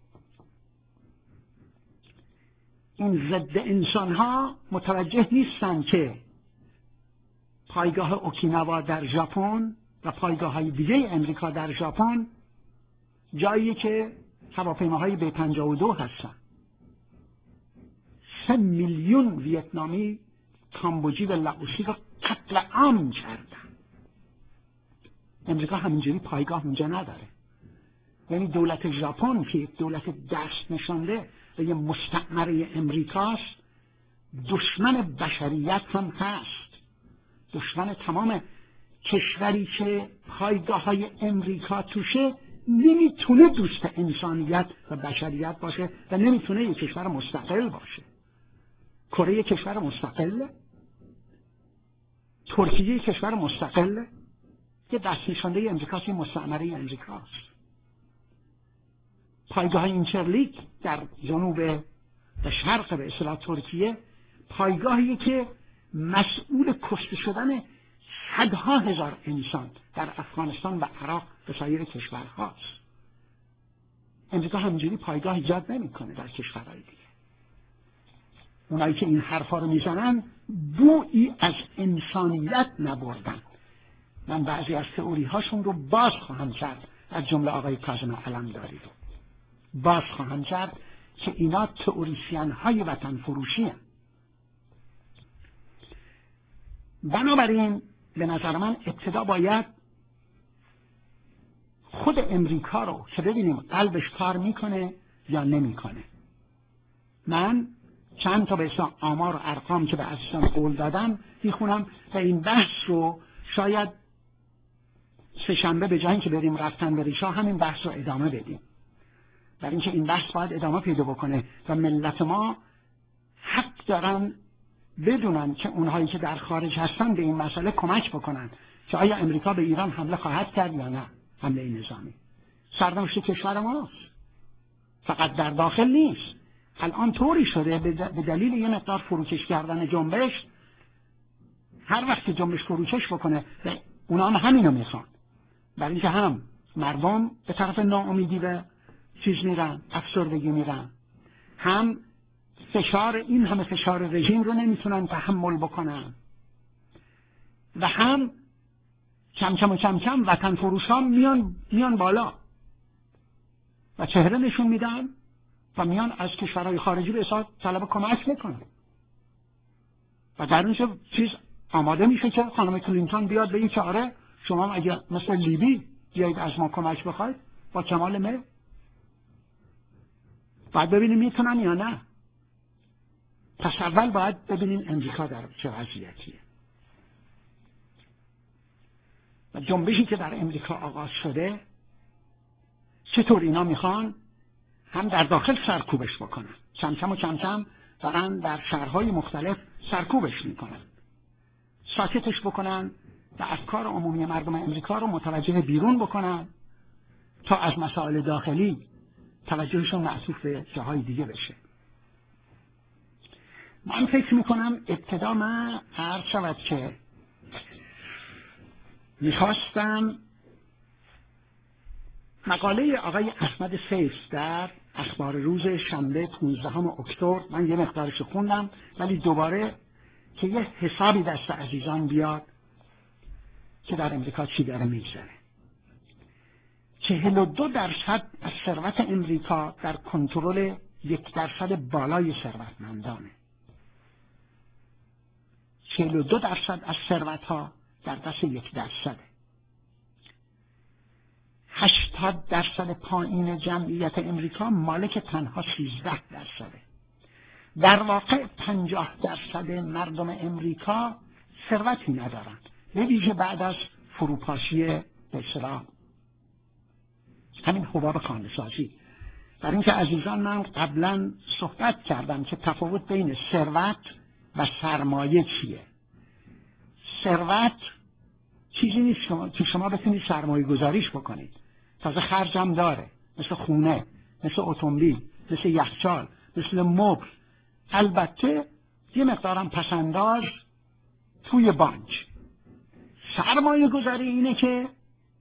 این ضد انسان ها متوجه نیستن که پایگاه اوکیناوا در ژاپن و پایگاه های دیگه امریکا در ژاپن جایی که هواپیماهای بی پنجاه و دو هستن. سه میلیون ویتنامی، کامبوجی و لاوسی رو قتل عام کردن. امریکا همینجوری پایگاه اونجا نداره. یعنی دولت ژاپن که دولت دست نشانده و یه مستعمره امریکاست، دشمن بشریت هم هست، دشمن تمام کشوری که پایگاه های امریکا توشه نمیتونه دوست انسانیت و بشریت باشه و نمیتونه یک کشور مستقل باشه. کره یک کشور مستقله، ترکیه یک کشور مستقله، یه دست نشانده امریکاست، یه مستعمره امریکاست. پایگاه اینچرلیک در جنوب و شرق به اصطلاح ترکیه پایگاهی که مسئول کشته شدن صدها هزار انسان در افغانستان و عراق و سایر کشورهاست. امریکا همینجوری پایگاه ایجاد نمیکنه در کشورهای دیگه. اونایی که این حرفا رو میزنن بویی از انسانیت نبردن. من بعضی از تئوری هاشون رو باز خواهم کرد، از جمله آقای کاظم علمداری رو باز خواهم کرد که اینا تئوریسین های وطن فروشی هستند. بنابراین به نظر من ابتدا باید خود امریکا رو که ببینیم قلبش کار میکنه یا نمیکنه. من چند تا به حساب آمار و ارقام که به عزیزان قول دادم میخونم و این بحث رو شاید سه شنبه به جایی که بریم رفتن به ریشا همین بحث رو ادامه بدیم، برای اینکه این بحث باید ادامه پیدا بکنه و ملت ما حق دارن بدونن که اونهایی که در خارج هستن به این مسئله کمک بکنن که آیا امریکا به ایران حمله خواهد کرد یا نه. حمله نظامی سرنوشت کشور ماست، فقط در داخل نیست. الان طوری شده به دلیل یه مقدار فروکش کردن جنبش، هر وقت که جنبش فروکش بکنه اونا هم همینو میخوان، برای اینکه هم مردم به طرف ناامیدی و چیز میرن، افسردگی میرن، هم فشار این همه فشار رژیم رو نمیتونن تحمل بکنن و هم کم کم و کم کم وطن فروشان میان میان بالا و چهره نشون میدن و میان از کشورهای خارجی به حساب طلب کمک میکنن و در اینجا چیز آماده میشه که خانم کلینتون بیاد بگه که آره شما اگه مثل لیبی بیایید از ما کمک بخواید با کمال میل. باید ببینیم میتونن یا نه. پس اول باید ببینیم امریکا در چه وضعیتیه و جنبشی که در امریکا آغاز شده چطور اینا میخوان هم در داخل سرکوبش بکنن، کم کم و کم کم دارن در شهرهای مختلف سرکوبش میکنن، ساکتش بکنن و افکار عمومی مردم امریکا رو متوجه بیرون بکنن تا از مسائل داخلی توجهشون معطوف به جاهای دیگه بشه. من فکر میکنم ابتدا من هر شود که میخواستم مقاله آقای احمد سیف در اخبار روز شنبه پانزدهم اکتبر من یه مقدارش خوندم، ولی دوباره که یه حسابی دست عزیزان بیاد که در امریکا چی داره میگذره. چهل و دو درصد از ثروت امریکا در کنترل یک درصد بالای ثروتمندانه. چهل و دو درصد از ثروت ها در دست یک درصده. هشتاد درصد پایین جمعیت امریکا مالک تنها سیزده درصده. در واقع پنجاه درصد مردم امریکا ثروتی ندارند، به ویژه بعد از فروپاشی به اصطلاح همین حباب خانه‌سازی. در اینکه عزیزان من قبلا صحبت کردم که تفاوت بین ثروت و سرمایه چیه. ثروت چیزی نیست که شما بتونید سرمایه گذاریش بکنید، تازه خرجم داره، مثل خونه، مثل اتومبیل، مثل یخچال، مثل مبل، البته یه مقدارم پسنداز توی بانک. سرمایه گذاری اینه که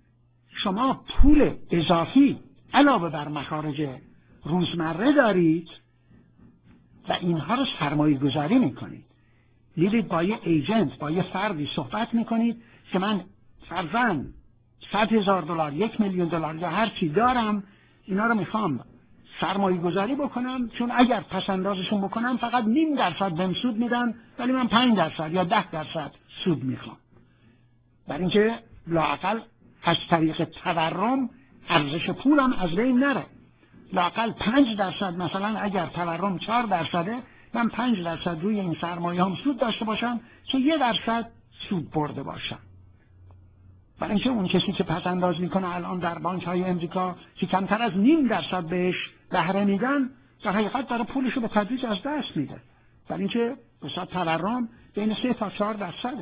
شما پول اضافی علاوه بر مخارج روزمره دارید و اینها رو سرمایه گذاری میکنید. میرید با یه ایجنت، با یه فردی صحبت میکنید که من فرضاً صد هزار دلار، یک میلیون دلار یا هر چی دارم، اینا رو میخوام سرمایه گذاری بکنم، چون اگر پس اندازشون بکنم فقط نیم درصد بهم سود میدن، ولی من پنج درصد یا ده درصد سود میخوام. برای اینکه لااقل از طریق تورم ارزش پولم از بین نره. لااقل پنج درصد، مثلا اگر تورم چهار درصده، من پنج درصد روی این سرمایه هم سود داشته باشم که یه درصد سود برده باشم. برای اینکه اون کسی که پس انداز میکنه الان در بانک های امریکا که کمتر از نیم درصد بهش بهره میدن، در حقیقت داره پولش رو به تدریج از دست میده. برای اینکه مثلا تورم بین سه تا چهار درصده.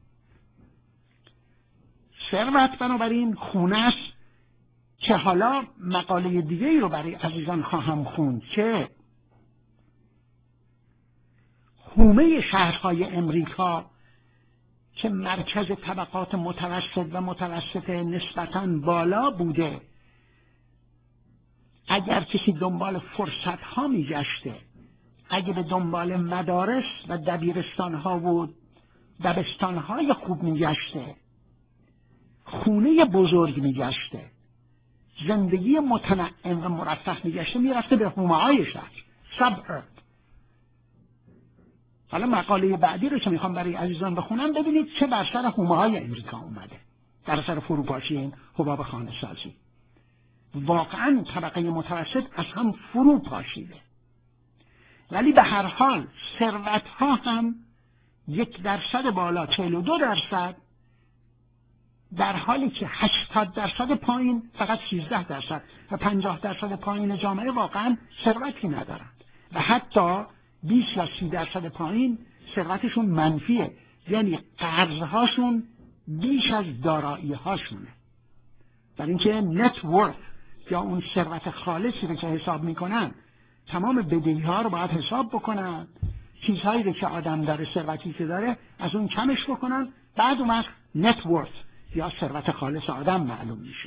ثروت بنابراین خونه است که حالا مقاله دیگه ای رو برای عزیزان خواهم خوند که حومه شهرهای امریکا که مرکز طبقات متوسط و متوسط نسبتاً بالا بوده، اگر کسی دنبال فرصت ها می گشته، اگه به دنبال مدارس و دبیرستان ها و دبستان های خوب می گشته، خونه بزرگ می گشته، زندگی متنعم و مرفه می گشته، می رفته به حومه های شهر، سبورب. حالا مقاله بعدی رو که میخوام برای عزیزان بخونم، ببینید چه بر سر حومه های امریکا اومده، در سر فروپاشی این حباب خانه سازی. واقعا طبقه متوسط از هم فرو پاشیده، ولی به هر حال ثروت ها هم یک درصد بالا، چهل و دو درصد، در حالی که هشتاد درصد پایین فقط سیزده درصد و پنجاه درصد پایین جامعه واقعا ثروتی ندارند و حتی بیست یا سی درصد پایین ثروتشون منفیه، یعنی قرضهاشون بیش از دارایی هاشونه. برای اینکه نت ورث یا اون ثروت خالصی رو که حساب میکنن، تمام بدهی ها رو باید حساب بکنن، چیزهایی رو که آدم داره، ثروتی که داره، از اون کمش بکنن، بعد اون وقت نت ورث یا ثروت خالص آدم معلوم میشه.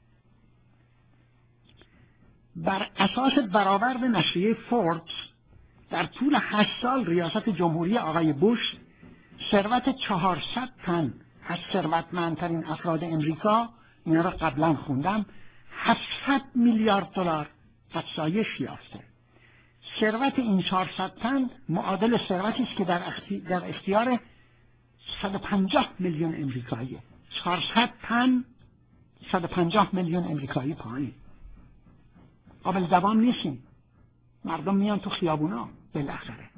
بر اساس برآورد نشریه فوربس، در طول هشت سال ریاست جمهوری آقای بوش، ثروت چهارصد تن از ثروتمندترین افراد امریکا، اینا را قبلا خوندم، هفتصد میلیارد دلار افزایش یافته. ثروت این چهارصد تن معادل ثروتی است که در در اختیار صد و پنجاه میلیون امریکاییه. چهارصد تن، صد و پنجاه میلیون امریکایی پایین. قابل دوام نیستیم. مردم میان تو خیابونا بالاخره.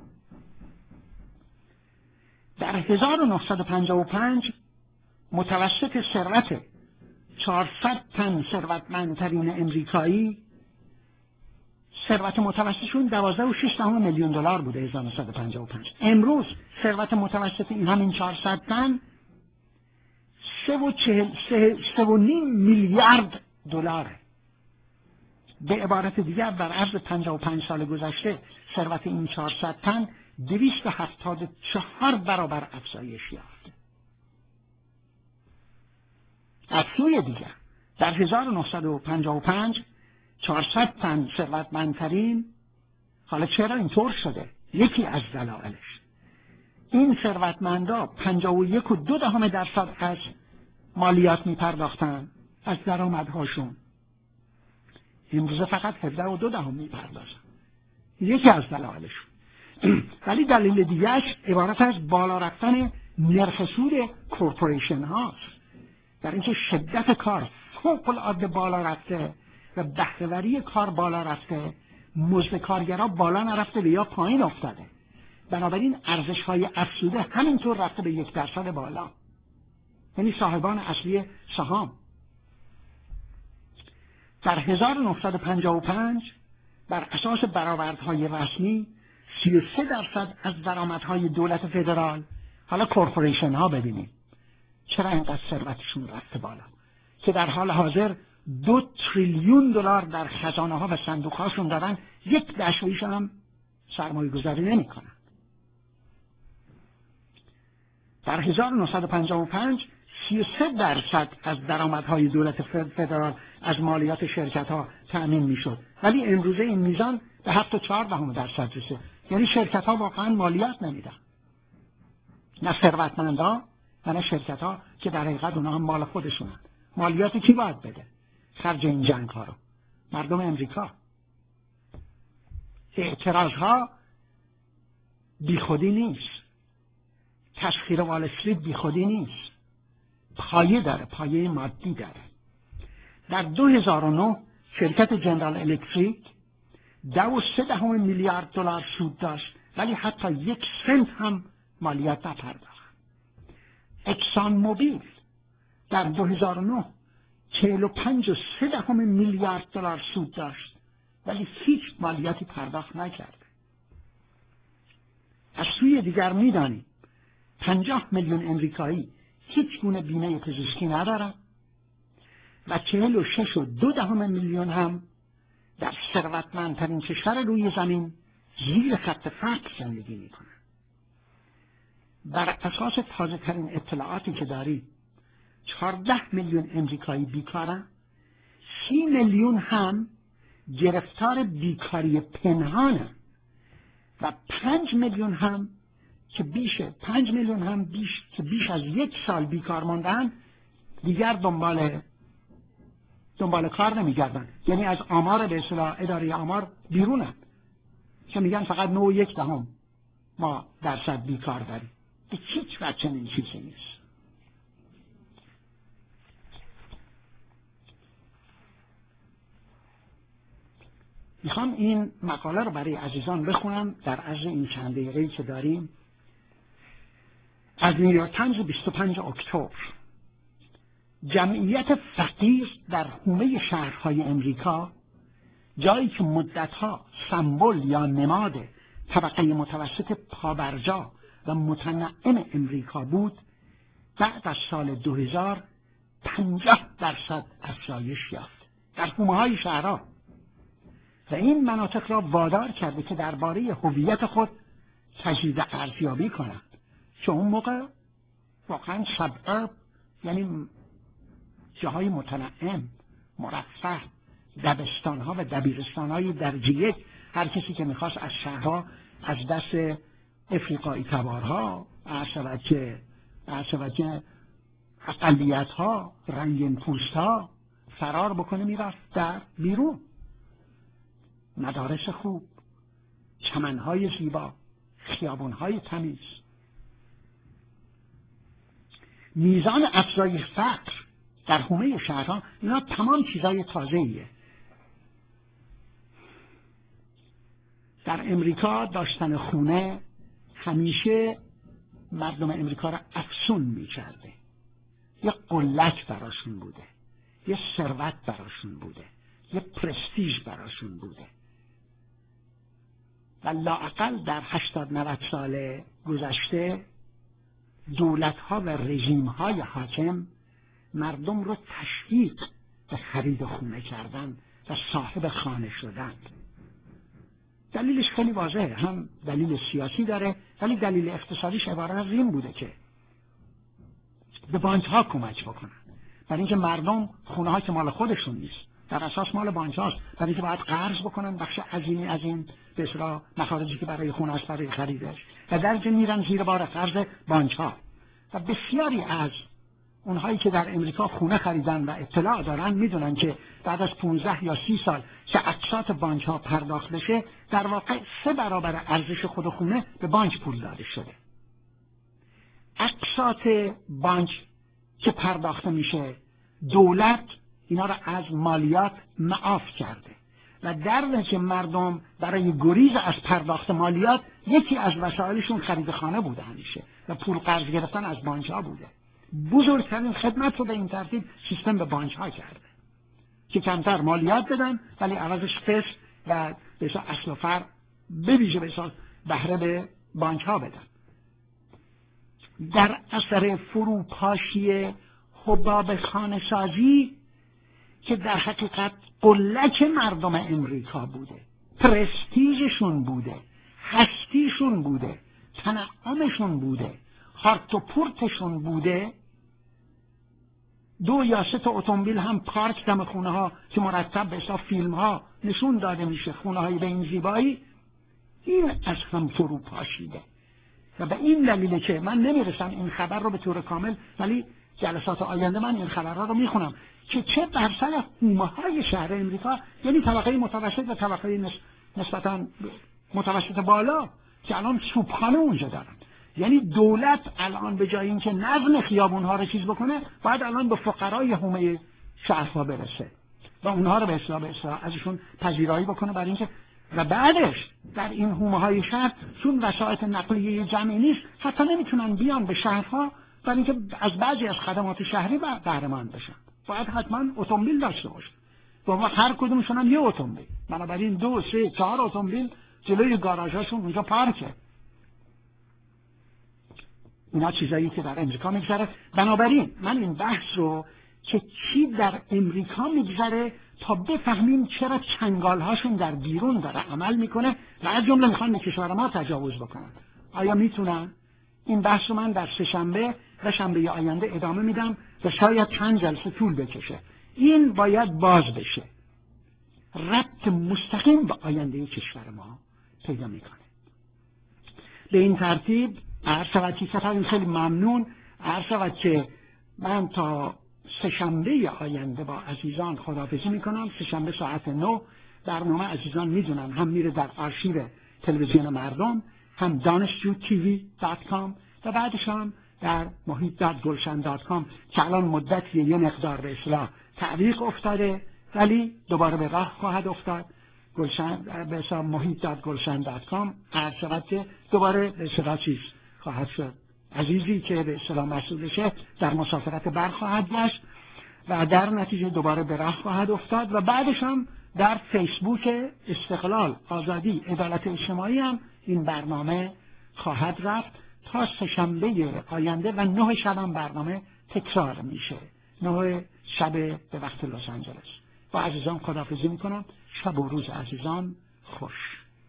در هزار و نهصد و پنجاه و پنج متوسط ثروت چهارصد تن ثروتمندترین امریکایی، ثروت متوسطشون دوازده و شش دهم میلیون دلار بوده هزار و نهصد و پنجاه و پنج. امروز ثروت متوسط این همین چهارصد تن سه و چهل سه, سه و نیم میلیارد دلاره. به عبارت دیگر در عرض پنجاه و پنج سال گذشته ثروت این چهارصد تن دویست و هفتاد و چهار برابر افزایش یافته. از سوی دیگر در هزار و نهصد و پنجاه و پنج چهارصد تن ثروتمندترین، حالا چرا اینطور شده؟ یکی از دلایلش این ثروتمندا پنجاه و یک و دو دهم درصد از مالیات می پرداختن از درآمدهاشون، امروزه فقط هفده و دو دهم می پردازن. یکی از دلایلش. ولی دلیل دیگرش عبارت از بالا رفتن نرخ سود کورپوریشن هاست. در اینکه شدت کار فوق العاده بالا رفته و بهره‌وری کار بالا رفته، مزد کارگرها بالا نرفته و یا پایین افتاده. بنابراین ارزش های افزوده همینطور رفته به یک درصد بالا، یعنی صاحبان اصلی سهام. در هزار و نهصد و پنجاه و پنج بر اساس برآوردهای رسمی سی و سه درصد از درآمدهای دولت فدرال، حالا کورپوریشن ها ببینید چرا اینقدر ثروتشون رفته بالا، که در حال حاضر دو تریلیون دلار در خزانه ها و صندوق هاشون دارن، یک دشویش هم سرمایه گذاری نمی کنن. در هزار و نهصد و پنجاه و پنج سی و سه درصد از درآمدهای دولت فدرال از مالیات شرکت‌ها تأمین میشد، ولی امروزه این میزان به هفت و چهار دهم درصد رسید. یعنی شرکت‌ها واقعا مالیات نمیدن، نه ثروتمندان و نه شرکت‌ها که در حقیقت اونها هم مال خودشونن. مالیات کی باید بده خرج این جنگ‌ها رو؟ مردم امریکا. اعتراض‌ها بیخودی نیست، تسخیر وال استریت بیخودی نیست، پایه داره، پایه مادی داره. در دو هزار و نه شرکت جنرال الکتریک دو و سه دهم میلیارد دلار سود داشت، ولی حتی یک سنت هم مالیات نپرداخت. اکسان موبیل در دو هزار و نه چهل و پنج و سه دهم میلیارد دلار سود داشت، ولی هیچ مالیاتی پرداخت نکرد. از سوی دیگر میدانیم پنجاه میلیون امریکایی هیچ گونه بیمه پزشکی ندارن و چهل و شش و دو دهم میلیون هم در ثروتمندترین کشور روی زمین زیر خط فقر زندگی میکنن. بر اساس تازه ترین اطلاعاتی که داریم چهارده میلیون امریکایی بیکارن، سی میلیون هم گرفتار بیکاری پنهانه و پنج میلیون هم که بیش پنج میلیون هم بیش که بیش از یک سال بیکار ماندن دیگر دنبال دنبال کار نمیگردن. یعنی از آمار به اصطلاح اداره آمار بیرونن که میگن فقط نه و یک دهم ما درصد بیکار داریم. به هیچ وجه چنین چیزی نیست. میخوام این مقاله رو برای عزیزان بخونم در عرض این چند دقیقه‌ای که داریم. از نیویورک تایمز بیست و پنجم اکتبر: جمعیت فقیر در حومه شهرهای امریکا، جایی که مدتها سمبل یا نماد طبقه متوسط پابرجا و متنعم امریکا بود، بعد از سال دو هزار پنجاه درصد افزایش یافت در حومه‌های شهرها و این مناطق را وادار کرده که درباره هویت خود تجدید ارزیابی کنند، که اون موقع واقعا سبارب یعنی جاهای متنعم، مرفه، دبستانها و دبیرستانهای درجه یک، هر کسی که میخواست از شهرها از دست افریقایی تبارها، عرشبت عرشبت اقلیتها، رنگین پوستها فرار بکنه میرفت در بیرون. مدارس خوب، چمنهای زیبا، خیابانهای تمیز. میزان افزایش فقر در حومه شهرها، اینا تمام چیزای تازه‌ایه. در امریکا داشتن خونه همیشه مردم امریکا را افسون می‌کرده. یه قلت براشون بوده، یه ثروت براشون بوده، یه پرستیژ براشون بوده. و لااقل در هشتاد نود سال گذشته دولت‌ها و رژیم‌های حاکم مردم رو تشویق به خرید خونه کردن و صاحب خانه شدن. دلیلش خیلی واضحه، هم دلیل سیاسی داره ولی دلیل اقتصادیش عبارت از این بوده که به بانک‌ها کمک بکنن، برای اینکه مردم خونه ها که مال خودشون نیست در اساس مال بانک هاست، برای اینکه باید قرض بکنن بخش عظیمی از این به اصطلاح مخارجی که برای خونه است برای خریدش و درجه میرن زیر بار قرض بانک ها. و بسیاری از اونهایی که در امریکا خونه خریدن و اطلاع دارن میدونن که بعد از پانزده یا سی سال که اقساط بانک ها پرداخت بشه، در واقع سه برابر ارزش خود خونه به بانک پول داده شده. اقساط بانک که پرداخته میشه، دولت اینا را از مالیات معاف کرده و در نتیجه مردم برای گریز از پرداخت مالیات یکی از وسایلشون خرید خانه بوده همیشه و پول قرض گرفتن از بانک ها بوده. بزرگترین خدمت رو به این ترتیب سیستم به بانک ها کرده که کمتر مالیات بدن ولی عوضش قسط و به اصل و فرع به ویژه به بهره به بانک ها بدن. در اثر فروپاشی حباب خانه سازی که در حقیقت قلک مردم امریکا بوده، پرستیژشون بوده، هستیشون بوده، تنعمشون بوده، هارت و پورتشون بوده، دو یا سه تا اتومبیل هم پارک دم خونه ها که مرتب به حساب فیلم ها نشون داده میشه، خونه های به این زیبایی، این از هم فرو پاشیده. و به این دلیله که من نمیرسم این خبر رو به طور کامل، ولی جلسات آینده من این خبرها رو میخونم که چه درصد از حومه های شهر امریکا، یعنی طبقه متوسط و طبقه نسبتاً متوسط بالا، که الان سوپخانه اونجا دارن. یعنی دولت الان به جای اینکه نظم خیابونها رو چیز بکنه، باید الان به فقرای حومه شهرها برسه و اونها رو به اصلاح به اصلاح ازشون پذیرایی بکنه، برای اینکه و بعدش در این حومه های شهر چون وسایط نقلیه جمعی نیست، حتی نمیتونن بیان به شهرها، برای اینکه از بعضی از خدمات شهری بهره مند بشن. باید حتما اتومبیل داشته باشه. و هر کدومشون هم یه اتومبیل. بنابراین دو، سه، چهار اتومبیل جلوی گاراژاشون اونجا پارکه. اینا چیزایی که در امریکا میگذره. بنابراین من این بحث رو که چی در امریکا میگذره تا بفهمیم چرا چنگالهاشون در بیرون داره عمل میکنه و از جمله میخوان به کشور ما تجاوز بکنن. آیا میتونن؟ این بحث رو من در سه شنبه و شنبه آینده ادامه میدم و شاید چند جلسه طول بکشه. این باید باز بشه. ربط مستقیم به آینده کشور ما پیدا میکنه. به این ترتیب عرض شود که این خیلی ممنون. عرض شود که من تا سه شنبه آینده با عزیزان خداحافظی میکنم. سه شنبه ساعت نه برنامه عزیزان میدونن هم میره در آرشیو تلویزیون مردم، هم دانشجو تیوی دات کام و بعدش هم در محیط دات گلشن دات کام که الان مدتی یه مقدار به اصلاح تعلیق افتاده ولی دوباره به راه خواهد افتاد. گلشن به اصلاح محیط دات گلشن دات کام عرض شود که دوباره به اصلاح چیز خواهد شد. عزیزی که به اصطلاح مسئولشه در مسافرت بر خواهد گشت و در نتیجه دوباره به راه خواهد افتاد و بعدش هم در فیسبوک استقلال، آزادی، عدالت اجتماعی هم این برنامه خواهد رفت تا سه شنبه آینده و نه شب هم برنامه تکرار میشه. نه شب به وقت لس آنجلس. با عزیزان خداحافظی میکنم. شب و روز عزیزان خوش.